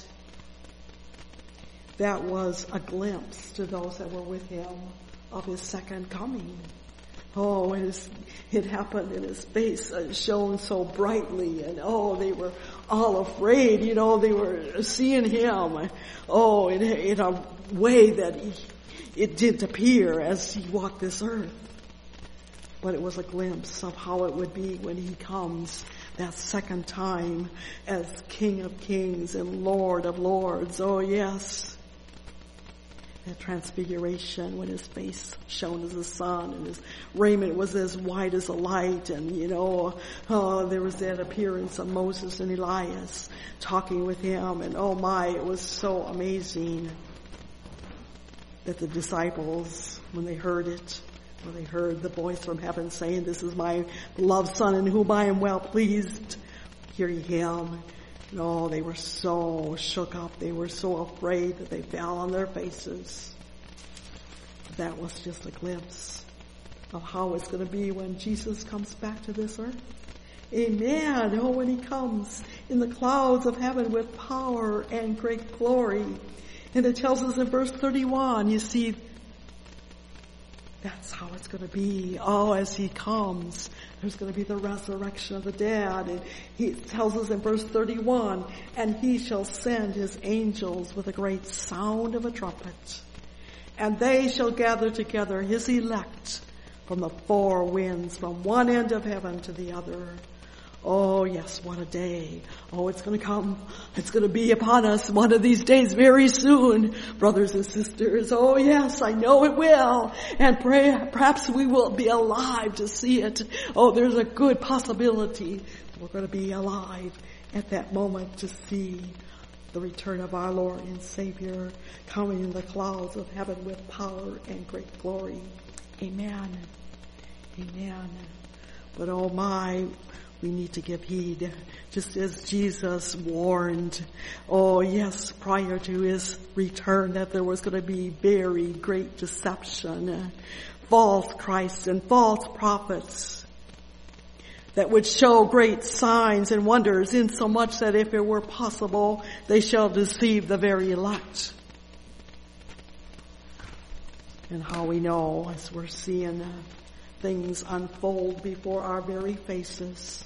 that was a glimpse to those that were with him of his second coming. Oh, it, is, it happened, and his face shone so brightly, and oh, they were all afraid, you know, they were seeing him, oh, in, in a way that he, it didn't appear as he walked this earth. But it was a glimpse of how it would be when he comes that second time as King of Kings and Lord of Lords. Oh, yes. That transfiguration when his face shone as the sun and his raiment was as white as a light, and you know, oh, there was that appearance of Moses and Elias talking with him, and oh my, it was so amazing that the disciples, when they heard it, when they heard the voice from heaven saying, "This is my beloved Son in whom I am well pleased," hearing him, no, they were so shook up. They were so afraid that they fell on their faces. That was just a glimpse of how it's going to be when Jesus comes back to this earth. Amen. Oh, when he comes in the clouds of heaven with power and great glory. And it tells us in verse thirty-one, you see, that's how it's going to be. Oh, as he comes, there's going to be the resurrection of the dead. And he tells us in verse thirty-one, and he shall send his angels with a great sound of a trumpet, and they shall gather together his elect from the four winds, from one end of heaven to the other. Oh, yes, what a day. Oh, it's going to come. It's going to be upon us one of these days very soon, brothers and sisters. Oh, yes, I know it will. And pray, perhaps we will be alive to see it. Oh, there's a good possibility that we're going to be alive at that moment to see the return of our Lord and Savior coming in the clouds of heaven with power and great glory. Amen. Amen. But oh my, we need to give heed, just as Jesus warned, oh yes, prior to his return, that there was going to be very great deception, false Christs and false prophets that would show great signs and wonders, insomuch that if it were possible, they shall deceive the very elect. And how we know, as we're seeing uh, things unfold before our very faces.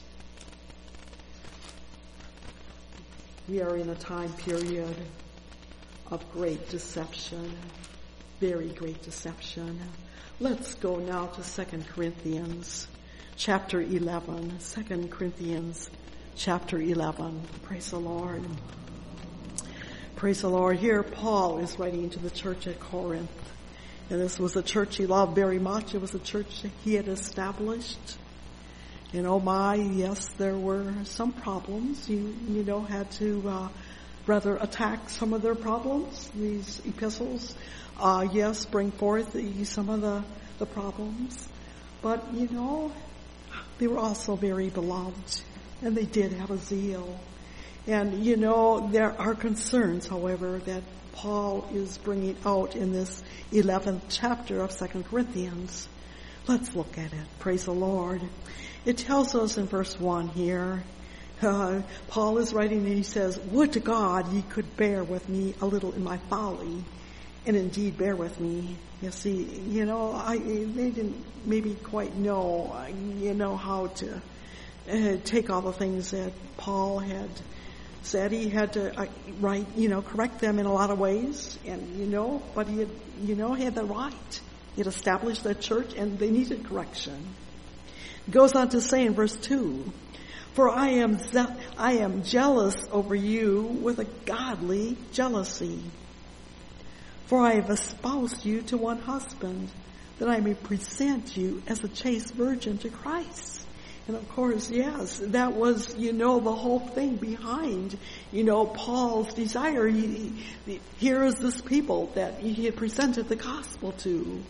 We are in a time period of great deception, very great deception. Let's go now to Second Corinthians chapter eleven. Second Corinthians chapter eleven. Praise the Lord. Praise the Lord. Here Paul is writing to the church at Corinth. And this was a church he loved very much. It was a church he had established. And oh my, yes, there were some problems. You, you know, had to, uh, rather attack some of their problems. These epistles, uh, yes, bring forth the, some of the, the problems. But, you know, they were also very beloved. And they did have a zeal. And, you know, there are concerns, however, that Paul is bringing out in this eleventh chapter of Second Corinthians. Let's look at it. Praise the Lord. It tells us in verse one here, uh, Paul is writing and he says, "Would to God ye could bear with me a little in my folly, and indeed bear with me." You see, you know, I they didn't maybe quite know, you know, how to uh, take all the things that Paul had said. He had to uh, write, you know, correct them in a lot of ways, and you know, but he had, you know, he had the right. He had established that church, and they needed correction. He goes on to say in verse two, "For I am ze- I am jealous over you with a godly jealousy. For I have espoused you to one husband, that I may present you as a chaste virgin to Christ." And of course, yes, that was, you know, the whole thing behind, you know, Paul's desire. He, he, here is this people that he had presented the gospel to.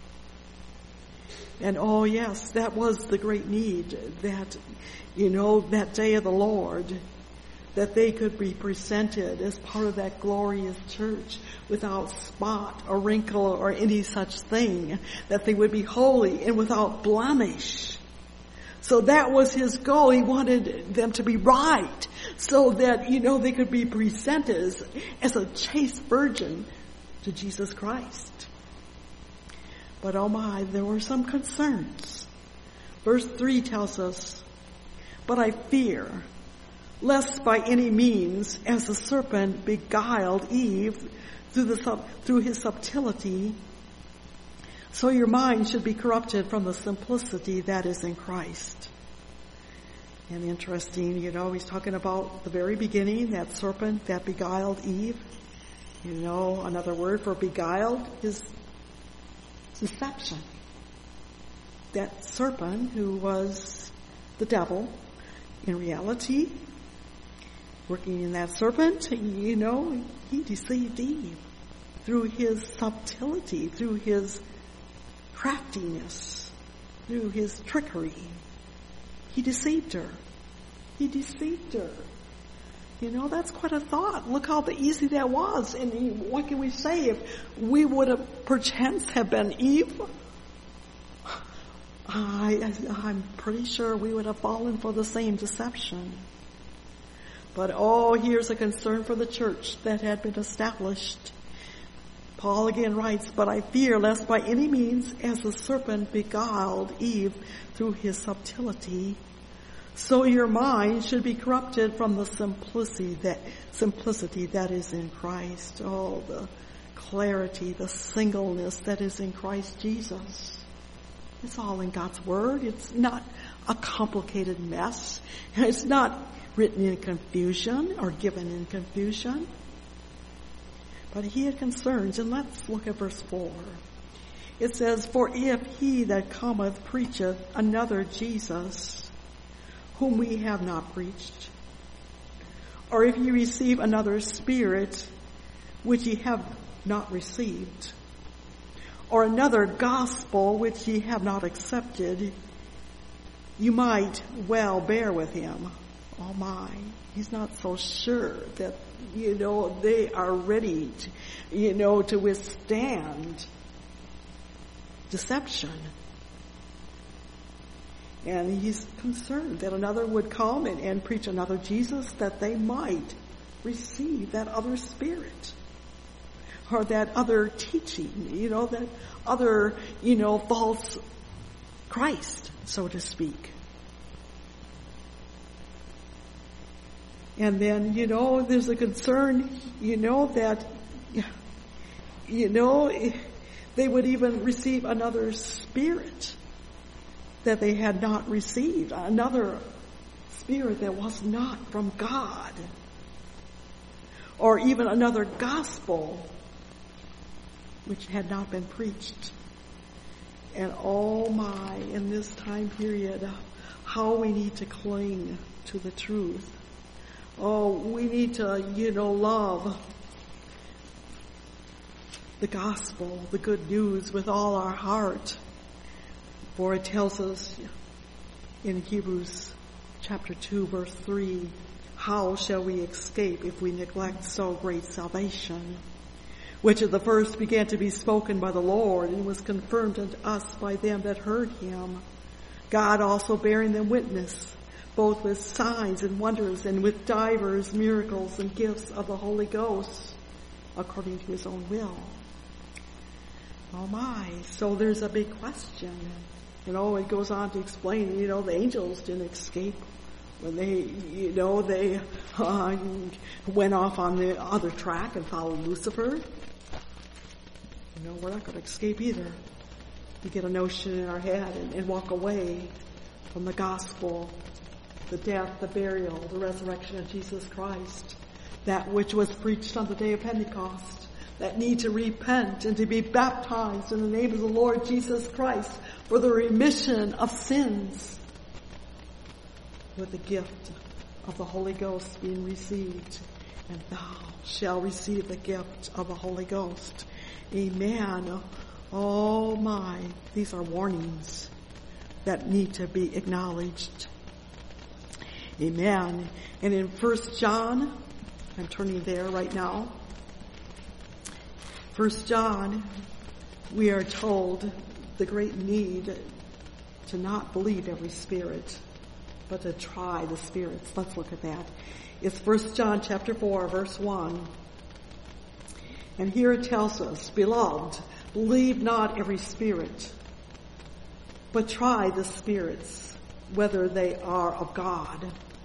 And oh yes, that was the great need, that, you know, that day of the Lord, that they could be presented as part of that glorious church without spot or wrinkle or any such thing, that they would be holy and without blemish. So that was his goal. He wanted them to be right so that, you know, they could be presented as, as a chaste virgin to Jesus Christ. But oh my, there were some concerns. Verse three tells us, "But I fear, lest by any means, as the serpent beguiled Eve through, the, through his subtlety, so your mind should be corrupted from the simplicity that is in Christ." And interesting, you know, he's talking about the very beginning, that serpent that beguiled Eve. You know, another word for beguiled is deception. That serpent who was the devil, in reality, working in that serpent, you know, he deceived Eve through his subtlety, through his craftiness, through his trickery. He deceived her. He deceived her. You know, that's quite a thought. Look how easy that was. And what can we say if we would have perchance have been Eve? I, I'm pretty sure we would have fallen for the same deception. But oh, here's a concern for the church that had been established. Paul again writes, "But I fear lest by any means, as the serpent beguiled Eve through his subtlety, so your mind should be corrupted from the simplicity that simplicity that is in Christ." Oh, the clarity, the singleness that is in Christ Jesus. It's all in God's Word. It's not a complicated mess. It's not written in confusion or given in confusion. But he had concerns, and let's look at verse four. It says, "For if he that cometh preacheth another Jesus, whom we have not preached, or if ye receive another spirit, which ye have not received, or another gospel which ye have not accepted, you might well bear with him." Oh my, he's not so sure that, you know, they are ready to, you know, to withstand deception. And he's concerned that another would come and, and preach another Jesus, that they might receive that other spirit or that other teaching, you know, that other, you know, false Christ, so to speak. And then, you know, there's a concern, you know, that, you know, they would even receive another spirit that they had not received, another spirit that was not from God, or even another gospel which had not been preached. And oh my, in this time period, how we need to cling to the truth. Oh, we need to, you know, love the gospel, the good news with all our heart. For it tells us in Hebrews chapter two, verse three, how shall we escape if we neglect so great salvation, which at the first began to be spoken by the Lord and was confirmed unto us by them that heard him, God also bearing them witness, both with signs and wonders and with divers miracles and gifts of the Holy Ghost, according to his own will. Oh my, so there's a big question. You know, it goes on to explain, you know, the angels didn't escape when they, you know, they uh, went off on the other track and followed Lucifer. You know, we're not going to escape either. We get a notion in our head and, and walk away from the gospel, the death, the burial, the resurrection of Jesus Christ, that which was preached on the day of Pentecost, that need to repent and to be baptized in the name of the Lord Jesus Christ for the remission of sins, with the gift of the Holy Ghost being received. And thou shalt receive the gift of the Holy Ghost. Amen. Oh my, these are warnings that need to be acknowledged. Amen. And in First John, I'm turning there right now. First John, we are told the great need to not believe every spirit, but to try the spirits. Let's look at that. It's First John chapter four, verse one. And here it tells us, beloved, believe not every spirit, but try the spirits, whether they are of God,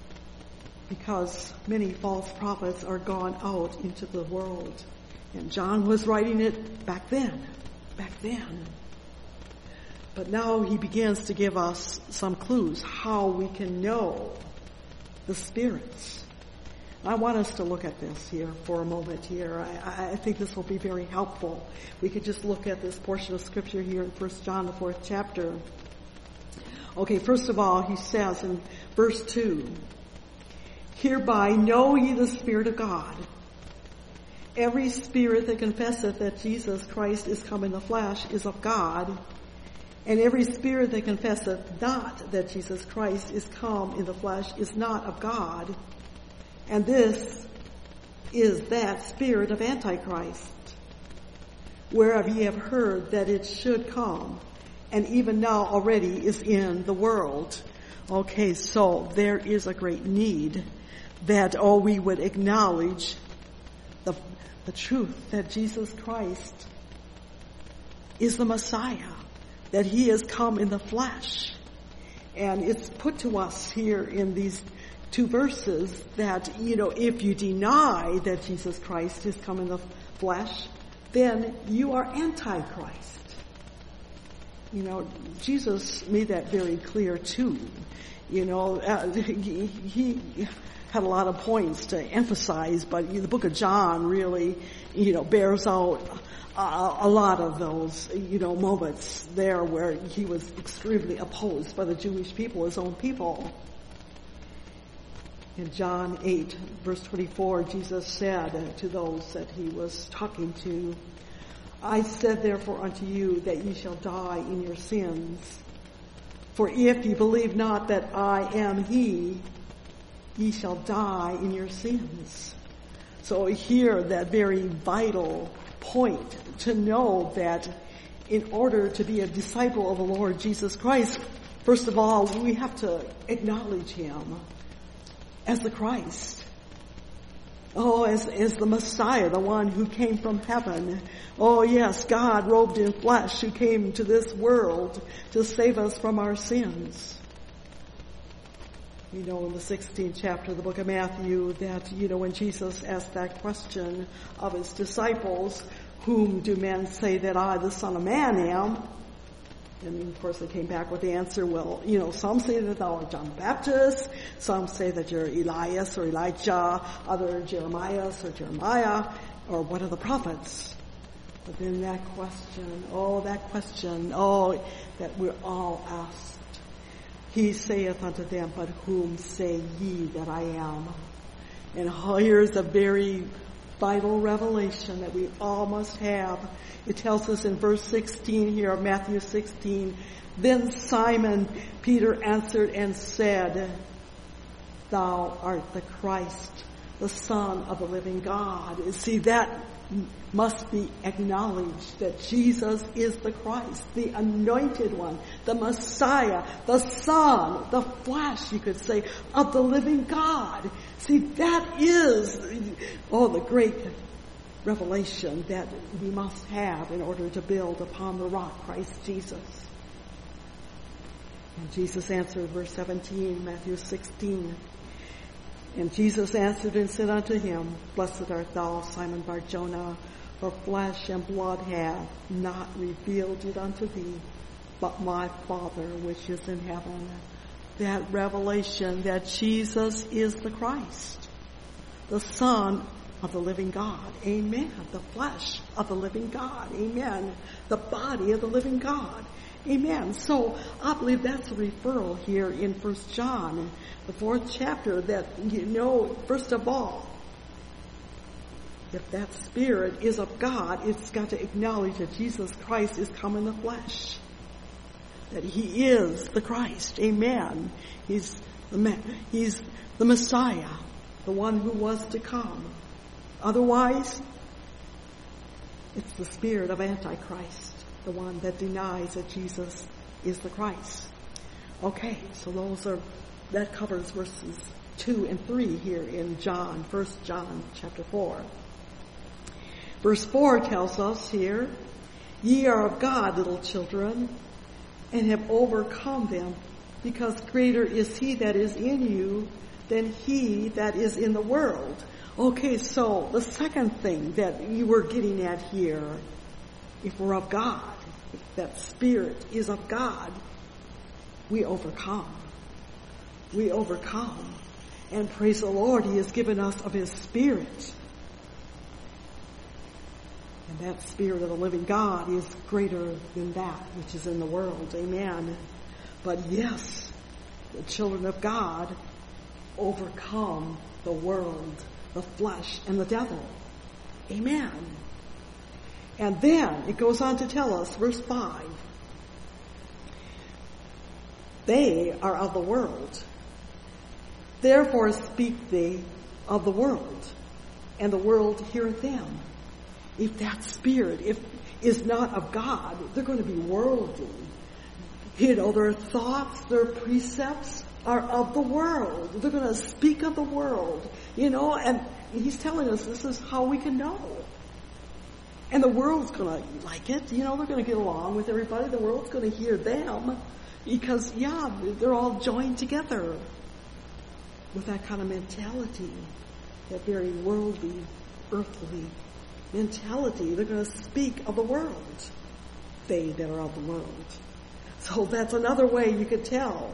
because many false prophets are gone out into the world. And John was writing it back then, back then. But now he begins to give us some clues how we can know the spirits. I want us to look at this here for a moment here. I, I think this will be very helpful. We could just look at this portion of scripture here in First John, the fourth chapter. Okay, first of all, he says in verse two, hereby know ye the Spirit of God. Every spirit that confesseth that Jesus Christ is come in the flesh is of God, and every spirit that confesseth not that Jesus Christ is come in the flesh is not of God. And this is that spirit of Antichrist, whereof ye have heard that it should come, and even now already is in the world. Okay, so there is a great need that, oh, we would acknowledge the, the truth that Jesus Christ is the Messiah, that he has come in the flesh. And it's put to us here in these two verses that, you know, if you deny that Jesus Christ has come in the flesh, then you are Antichrist. You know, Jesus made that very clear too. You know, uh, he, he had a lot of points to emphasize, but the book of John really, you know, bears out uh, a lot of those, you know, moments there where he was extremely opposed by the Jewish people, his own people. In John eight, verse twenty-four, Jesus said to those that he was talking to, I said therefore unto you that ye shall die in your sins. For if ye believe not that I am he, ye shall die in your sins. So here, that very vital point to know that in order to be a disciple of the Lord Jesus Christ, first of all, we have to acknowledge him as the Christ. Oh, as, as the Messiah, the one who came from heaven. Oh yes, God robed in flesh who came to this world to save us from our sins. You know, in the sixteenth chapter of the book of Matthew that, you know, when Jesus asked that question of his disciples, whom do men say that I, the Son of Man, am? And of course they came back with the answer, well, you know, some say that thou art John the Baptist, some say that you're Elias or Elijah, other Jeremiah or Jeremiah, or what are the prophets? But then that question, oh, that question, oh, that we're all asked. He saith unto them, but whom say ye that I am? And here's a very vital revelation that we all must have. It tells us in verse sixteen here of Matthew sixteen, then Simon Peter answered and said, thou art the Christ, the Son of the living God. See, that must be acknowledged, that Jesus is the Christ, the anointed one, the Messiah, the Son, the flesh, you could say, of the living God. See, that is, oh, the great revelation that we must have in order to build upon the rock, Christ Jesus. And Jesus answered, verse seventeen, Matthew sixteen. And Jesus answered and said unto him, Blessed art thou, Simon Bar-Jonah, for flesh and blood hath not revealed it unto thee, but my Father which is in heaven. That revelation that Jesus is the Christ, the Son of the living God. Amen. The flesh of the living God. Amen. The body of the living God. Amen. So I believe that's a referral here in First John, the fourth chapter, that, you know, first of all, if that Spirit is of God, it's got to acknowledge that Jesus Christ is come in the flesh. That He is the Christ. Amen. He's the man, He's the Messiah, the one who was to come. Otherwise, it's the spirit of Antichrist, the one that denies that Jesus is the Christ. Okay, so those are, that covers verses two and three here in John, First John chapter four. Verse four tells us here, ye are of God, little children, and have overcome them, because greater is He that is in you than he that is in the world. Okay, so the second thing that you were getting at here, if we're of God, if that Spirit is of God, we overcome. We overcome. And praise the Lord, He has given us of His Spirit. And that Spirit of the living God is greater than that which is in the world. Amen. But yes, the children of God overcome the world, the flesh, and the devil. Amen. And then it goes on to tell us, verse five, they are of the world. Therefore speak they of the world, and the world heareth them. If that spirit if is not of God, they're going to be worldly. You know, their thoughts, their precepts are of the world. They're going to speak of the world, you know, and He's telling us this is how we can know. And the world's going to like it, you know, they're going to get along with everybody. The world's going to hear them because, yeah, they're all joined together with that kind of mentality, that very worldly, earthly mentality. They're going to speak of the world, they that are of the world. So that's another way you could tell.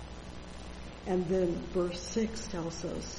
And then verse six tells us,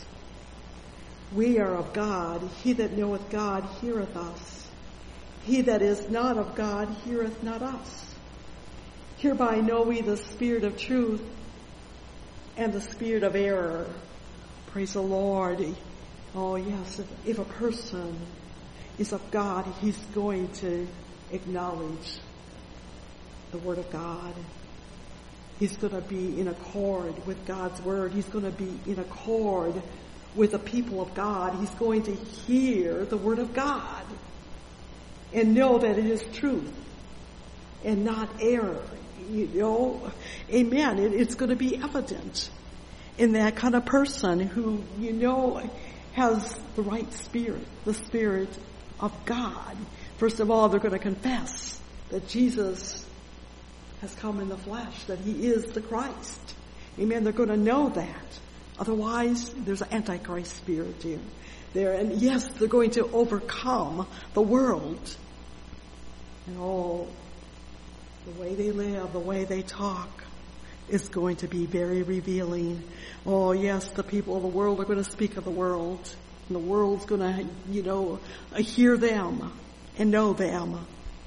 we are of God. He that knoweth God heareth us. He that is not of God heareth not us. Hereby know we the spirit of truth and the spirit of error. Praise the Lord. Oh yes, if, if a person is of God, he's going to acknowledge the Word of God. He's going to be in accord with God's Word. He's going to be in accord with the people of God. He's going to hear the Word of God and know that it is truth and not error. You know, amen. It, it's going to be evident in that kind of person who, you know, has the right spirit, the Spirit of God. First of all, they're going to confess that Jesus has come in the flesh, that He is the Christ. Amen. They're going to know that. Otherwise, there's an Antichrist spirit in there. And yes, they're going to overcome the world. And all the way they live, the way they talk is going to be very revealing. Oh yes, the people of the world are going to speak of the world. And the world's going to, you know, hear them and know them.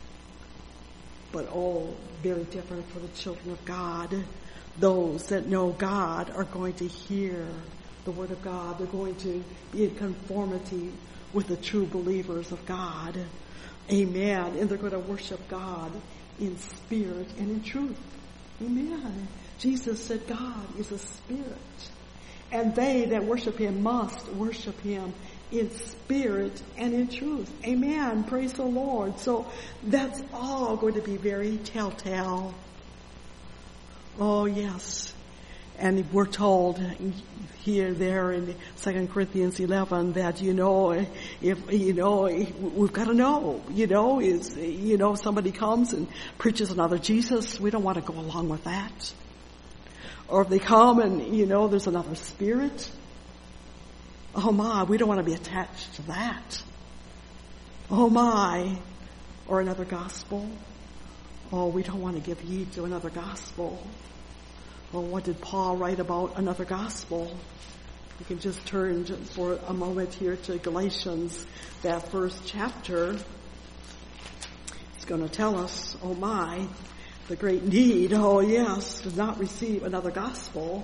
But all very different for the children of God. Those that know God are going to hear the Word of God. They're going to be in conformity with the true believers of God. Amen. And they're going to worship God in spirit and in truth. Amen. Jesus said God is a spirit. And they that worship him must worship him in spirit and in truth. Amen. Praise the Lord. So that's all going to be very telltale. Oh, yes. And we're told here, there in Second Corinthians eleven that, you know, if, you know, we've got to know, you know, is, you know, somebody comes and preaches another Jesus, we don't want to go along with that. Or if they come and, you know, there's another spirit, oh my, we don't want to be attached to that. Oh my. Or another gospel. Oh, we don't want to give heed to another gospel. Oh, what did Paul write about another gospel? We can just turn to, for a moment here to Galatians, that first chapter. It's going to tell us, oh my, the great need, oh yes, to not receive another gospel.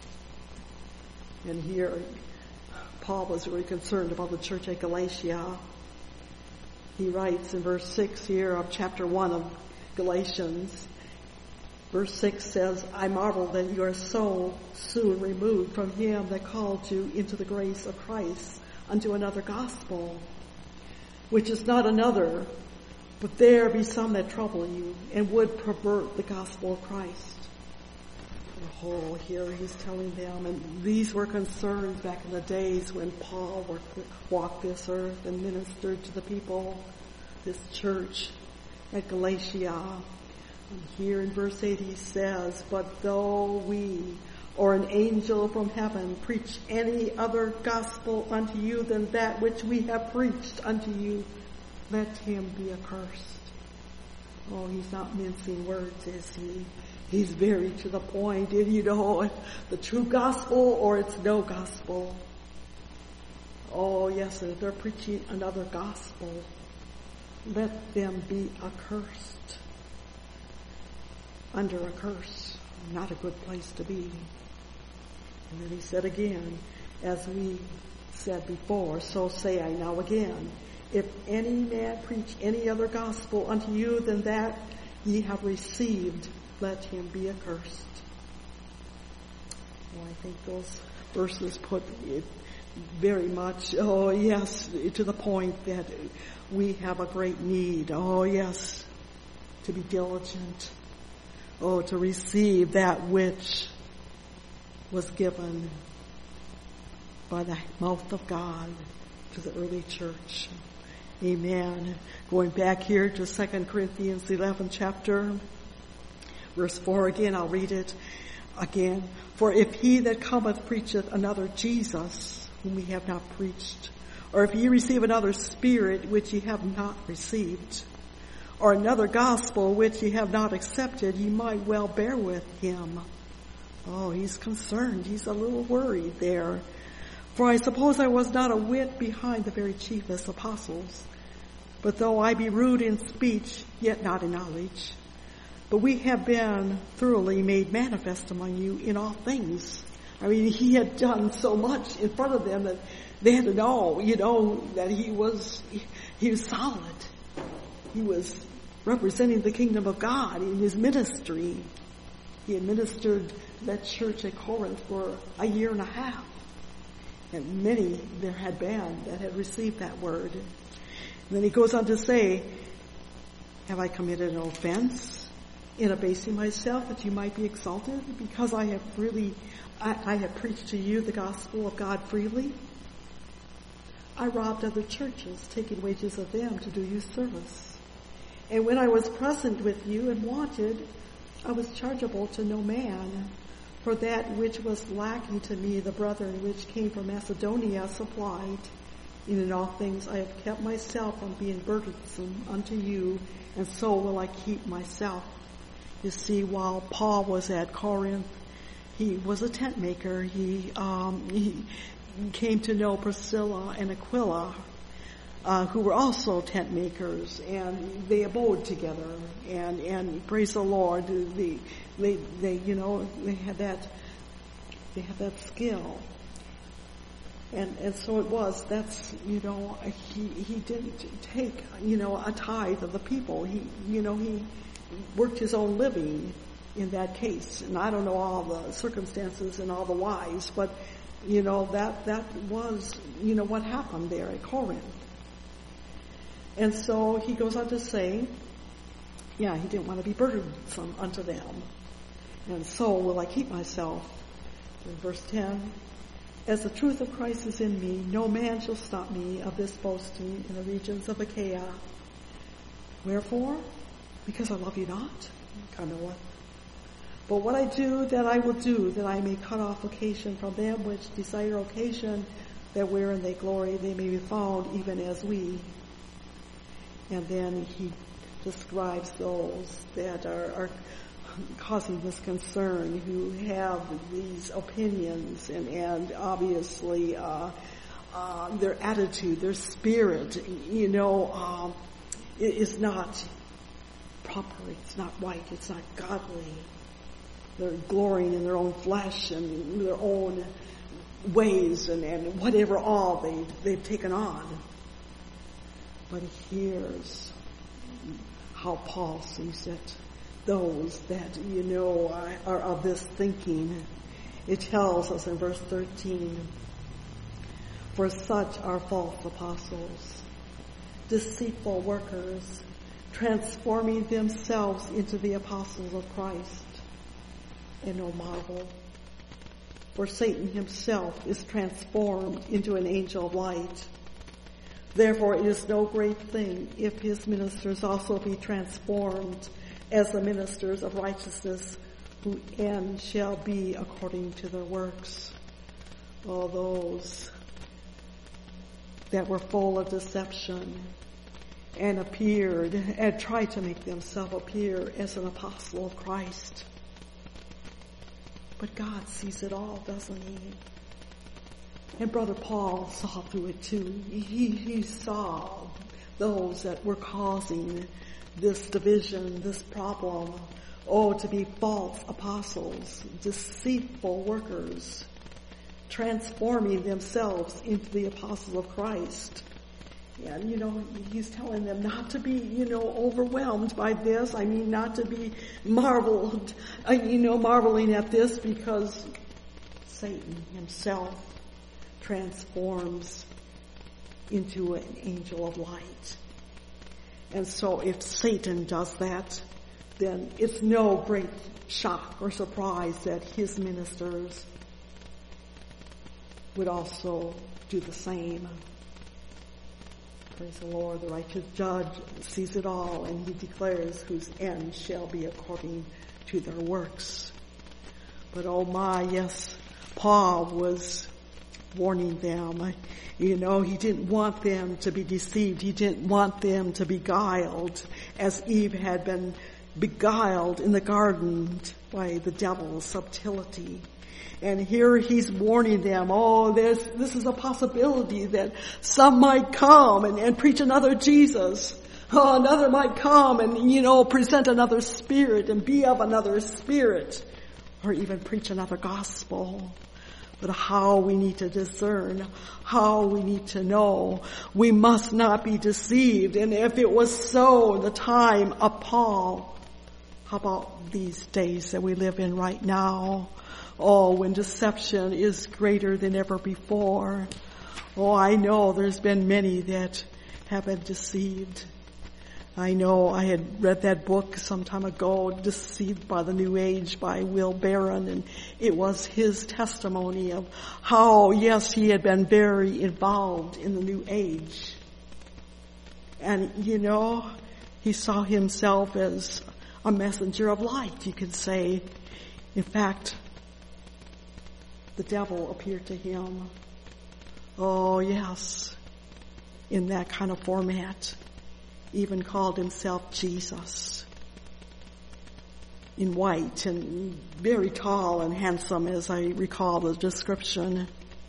And here, Paul was very concerned about the church at Galatia. He writes in verse six here of chapter one of Galatians, verse six says, I marvel that you are so soon removed from him that called you into the grace of Christ unto another gospel, which is not another, but there be some that trouble you and would pervert the gospel of Christ. Oh, here he's telling them, and these were concerns back in the days when Paul walked this earth and ministered to the people, this church at Galatia. And here in verse eight he says, but though we or an angel from heaven preach any other gospel unto you than that which we have preached unto you, let him be accursed. Oh, he's not mincing words, is he? He's very to the point. If you know the true gospel or it's no gospel. Oh, yes, and if they're preaching another gospel, let them be accursed. Under a curse. Not a good place to be. And then he said again, as we said before, so say I now again, if any man preach any other gospel unto you than that ye have received, let him be accursed. Well, I think those verses put it very much, oh yes, to the point that we have a great need, oh yes, to be diligent, oh, to receive that which was given by the mouth of God to the early church. Amen. Going back here to Second Corinthians eleven chapter, verse four again, I'll read it again. For if he that cometh preacheth another Jesus, whom we have not preached, or if ye receive another spirit which ye have not received, or another gospel which ye have not accepted, ye might well bear with him. Oh, he's concerned. He's a little worried there. For I suppose I was not a whit behind the very chiefest apostles. But though I be rude in speech, yet not in knowledge. But we have been thoroughly made manifest among you in all things. I mean, he had done so much in front of them that they had to know, you know, that he was, he was solid. He was representing the kingdom of God in his ministry. He administered that church at Corinth for a year and a half. And many there had been that had received that word. And then he goes on to say, have I committed an offense in abasing myself that you might be exalted? Because I have really, I, I have preached to you the gospel of God freely. I robbed other churches, taking wages of them to do you service. And when I was present with you and wanted, I was chargeable to no man. For that which was lacking to me, the brethren which came from Macedonia supplied. And in all things I have kept myself from being burdensome unto you, and so will I keep myself. You see, while Paul was at Corinth, he was a tent maker. He, um, he came to know Priscilla and Aquila, uh, who were also tent makers, and they abode together. And, and praise the Lord, they, they, they, you know, they had that, they had that skill. And, and so it was, that's, you know, he, he didn't take, you know, a tithe of the people. He, you know, he worked his own living in that case. And I don't know all the circumstances and all the whys, but, you know, that, that was, you know, what happened there at Corinth. And so he goes on to say, yeah, he didn't want to be burdensome unto them. And so will I keep myself. In verse ten, as the truth of Christ is in me, no man shall stop me of this boasting in the regions of Achaia. Wherefore? Because I love you not? Kind of what? But what I do, that I will do, that I may cut off occasion from them which desire occasion, that wherein they glory they may be found even as we. And then he describes those that are, are causing this concern, who have these opinions, and, and obviously uh, uh, their attitude, their spirit, you know, um, is not proper, it's not right, it's not godly. They're glorying in their own flesh and their own ways and, and whatever all they, they've taken on. But here's how Paul sees it. Those that, you know, are, are of this thinking. It tells us in verse thirteen, for such are false apostles, deceitful workers, transforming themselves into the apostles of Christ. And no marvel, for Satan himself is transformed into an angel of light. Therefore it is no great thing if his ministers also be transformed as the ministers of righteousness, whose end shall be according to their works. All those that were full of deception and appeared and tried to make themselves appear as an apostle of Christ. But God sees it all, doesn't he? And Brother Paul saw through it too. He, he saw those that were causing this division, this problem. Oh, to be false apostles, deceitful workers, transforming themselves into the apostles of Christ. And, you know, he's telling them not to be, you know, overwhelmed by this. I mean, not to be marveled, uh, you know, marveling at this, because Satan himself transforms into an angel of light. And so if Satan does that, then it's no great shock or surprise that his ministers would also do the same. Praise the Lord, the righteous judge sees it all, and he declares whose end shall be according to their works. But oh my, yes, Paul was warning them. You know, he didn't want them to be deceived. He didn't want them to be beguiled as Eve had been beguiled in the garden by the devil's subtlety. And here he's warning them, oh, this, this is a possibility that some might come and, and preach another Jesus. Oh, another might come and, you know, present another spirit and be of another spirit, or even preach another gospel. But how we need to discern, how we need to know. We must not be deceived. And if it was so in the time of Paul, how about these days that we live in right now? Oh, when deception is greater than ever before. Oh, I know there's been many that have been deceived. I know I had read that book some time ago, Deceived by the New Age by Will Barron, and it was his testimony of how, yes, he had been very involved in the New Age. And, you know, he saw himself as a messenger of light, you could say. In fact, the devil appeared to him. Oh, yes, in that kind of format. Even called himself Jesus. In white and very tall and handsome, as I recall the description.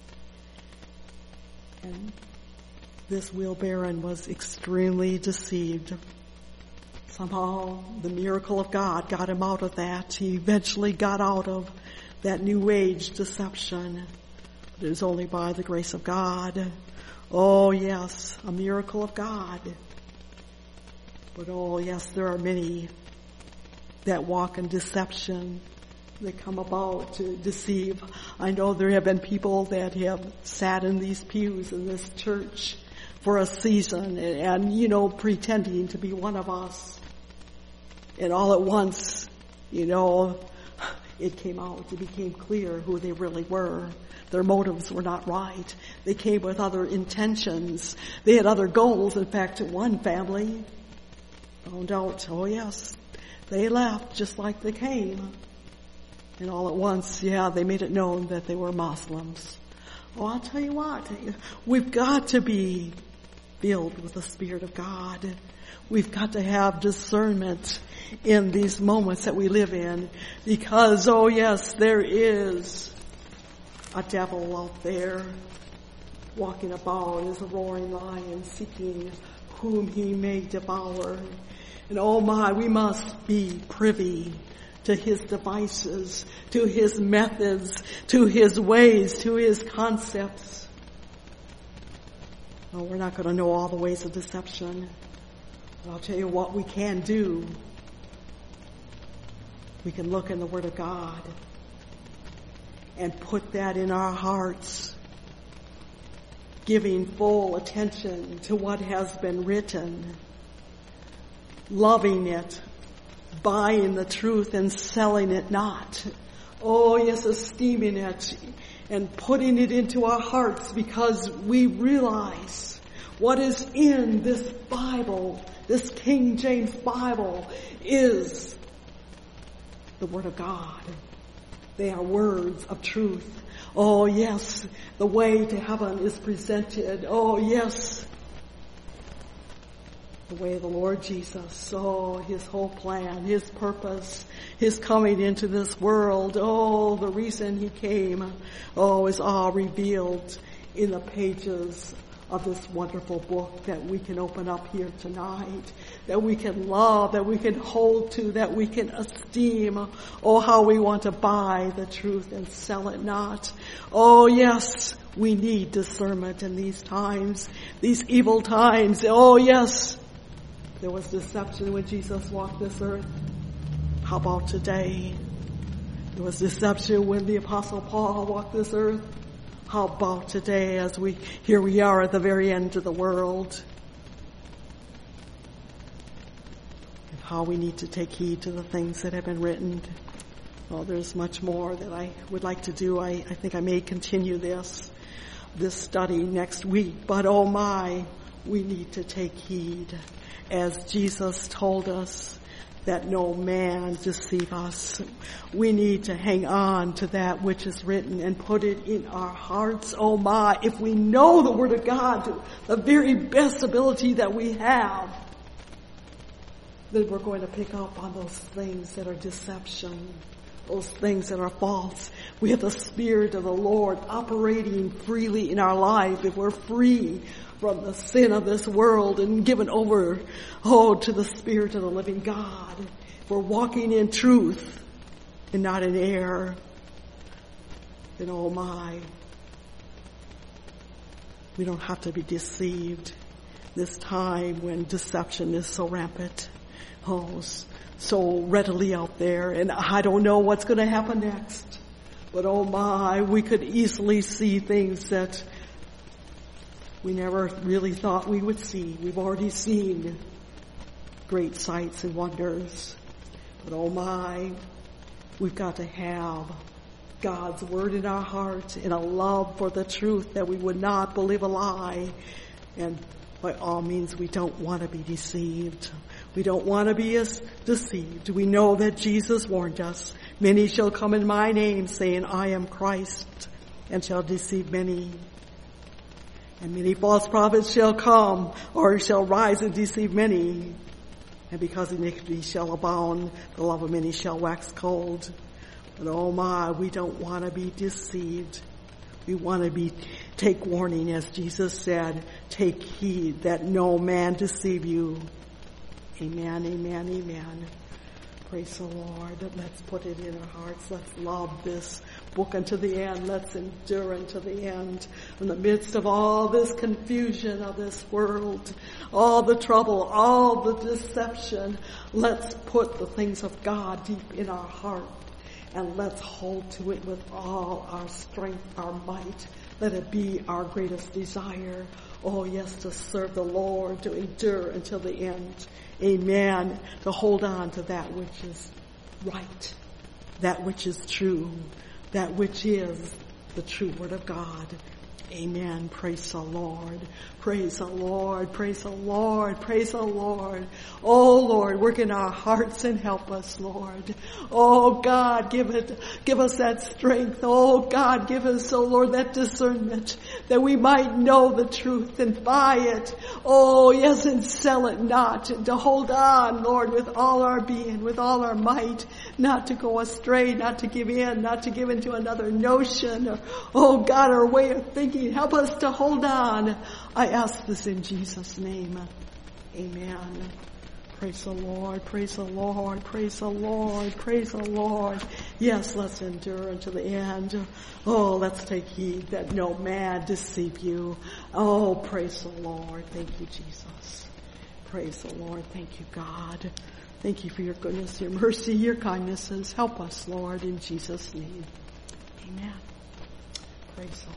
And this Will Barron was extremely deceived. Somehow the miracle of God got him out of that. He eventually got out of that New Age deception. But it was only by the grace of God. Oh yes, a miracle of God. But oh yes, there are many that walk in deception, that come about to deceive. I know there have been people that have sat in these pews in this church for a season and, and you know, pretending to be one of us. And all at once, you know, it came out. It became clear who they really were. Their motives were not right. They came with other intentions. They had other goals. In fact, one family found out, oh yes, they left just like they came. And all at once, yeah, they made it known that they were Muslims. Oh, I'll tell you what, we've got to be filled with the Spirit of God. We've got to have discernment in these moments that we live in, because, oh yes, there is a devil out there walking about as a roaring lion, seeking whom he may devour. And oh my, we must be privy to his devices, to his methods, to his ways, to his concepts. No, we're not going to know all the ways of deception. But I'll tell you what we can do. We can look in the Word of God and put that in our hearts, giving full attention to what has been written, loving it, buying the truth and selling it not. Oh yes, esteeming it and putting it into our hearts, because we realize what is in this Bible, this King James Bible, is the Word of God. They are words of truth. Oh yes, the way to heaven is presented. Oh yes, the way of the Lord Jesus. Oh, his whole plan, his purpose, his coming into this world. Oh, the reason he came. Oh, is all revealed in the pages of this wonderful book that we can open up here tonight, that we can love, that we can hold to, that we can esteem. Oh, how we want to buy the truth and sell it not. Oh, yes, we need discernment in these times, these evil times. Oh, yes, there was deception when Jesus walked this earth. How about today? There was deception when the Apostle Paul walked this earth. How about today, as we, here we are at the very end of the world? And how we need to take heed to the things that have been written. Well, there's much more that I would like to do. I, I think I may continue this, this study next week. But oh my, we need to take heed. As Jesus told us, that no man deceive us. We need to hang on to that which is written and put it in our hearts. Oh my, if we know the Word of God to the very best ability that we have, then we're going to pick up on those things that are deception, those things that are false. We have the Spirit of the Lord operating freely in our life if we're free from the sin of this world and given over, oh, to the Spirit of the living God. We're walking in truth and not in error. Then, oh my, we don't have to be deceived this time when deception is so rampant, oh, so readily out there, and I don't know what's going to happen next. But oh my, we could easily see things that we never really thought we would see. We've already seen great sights and wonders. But oh my, we've got to have God's Word in our hearts and a love for the truth, that we would not believe a lie. And by all means, we don't want to be deceived. We don't want to be as deceived. We know that Jesus warned us, many shall come in my name, saying, I am Christ, and shall deceive many. And many false prophets shall come, or shall rise and deceive many. And because iniquity shall abound, the love of many shall wax cold. But oh my, we don't want to be deceived. We want to be, take warning, as Jesus said, take heed that no man deceive you. Amen, amen, amen. Praise the Lord. Let's put it in our hearts. Let's love this book unto the end. Let's endure unto the end. In the midst of all this confusion of this world, all the trouble, all the deception, let's put the things of God deep in our heart. And let's hold to it with all our strength, our might. Let it be our greatest desire. Oh yes, to serve the Lord, to endure until the end. Amen. To hold on to that which is right, that which is true, that which is the true word of God. Amen. Praise the Lord. Praise the Lord. Praise the Lord. Praise the Lord. Oh Lord, work in our hearts and help us, Lord. Oh God, give it, give us that strength. Oh God, give us, oh Lord, that discernment that we might know the truth and buy it. Oh yes, and sell it not. And to hold on, Lord, with all our being, with all our might, not to go astray, not to give in, not to give into another notion or, oh God, our way of thinking. Help us to hold on. I ask this in Jesus' name. Amen. Praise the Lord, praise the Lord, praise the Lord, praise the Lord. Yes, let's endure unto the end. Oh, let's take heed that no man deceive you. Oh, praise the Lord. Thank you, Jesus. Praise the Lord. Thank you, God. Thank you for your goodness, your mercy, your kindnesses. Help us, Lord, in Jesus' name. Amen. Praise the Lord.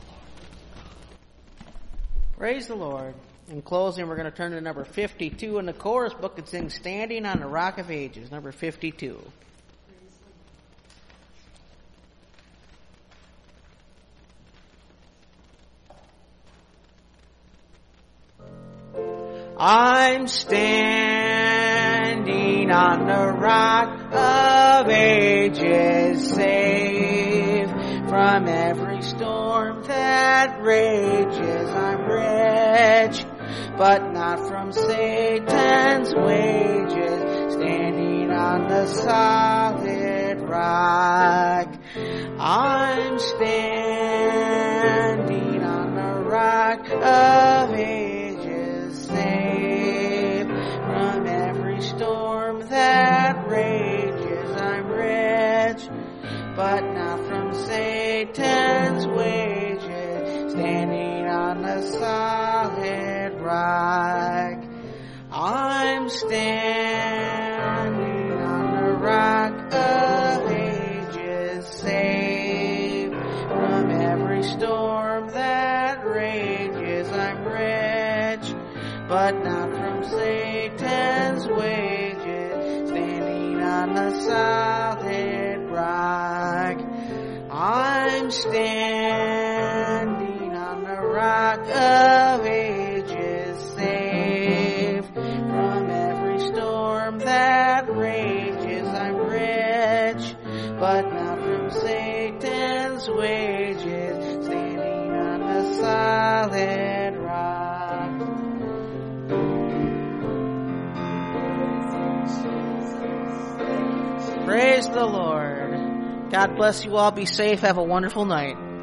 Praise the Lord. In closing, we're going to turn to number fifty-two in the chorus book and sing Standing on the Rock of Ages, number fifty-two. I'm standing on the rock of ages, safe from every storm that rages. I'm rich, but not from Satan's wages, standing on the solid rock. I'm standing on the rock of ages, safe from every storm that rages. I'm rich, but not from Satan's wages, standing on the solid rock. I'm standing on the rock of ages, safe from every storm that rages. I'm rich, but not from Satan's wages, standing on the solid rock. I'm standing on the rock of ages, safe from every storm that rages. I'm rich, but not from Satan's wages, standing on the solid rock. Praise the Lord. God bless you all. Be safe. Have a wonderful night.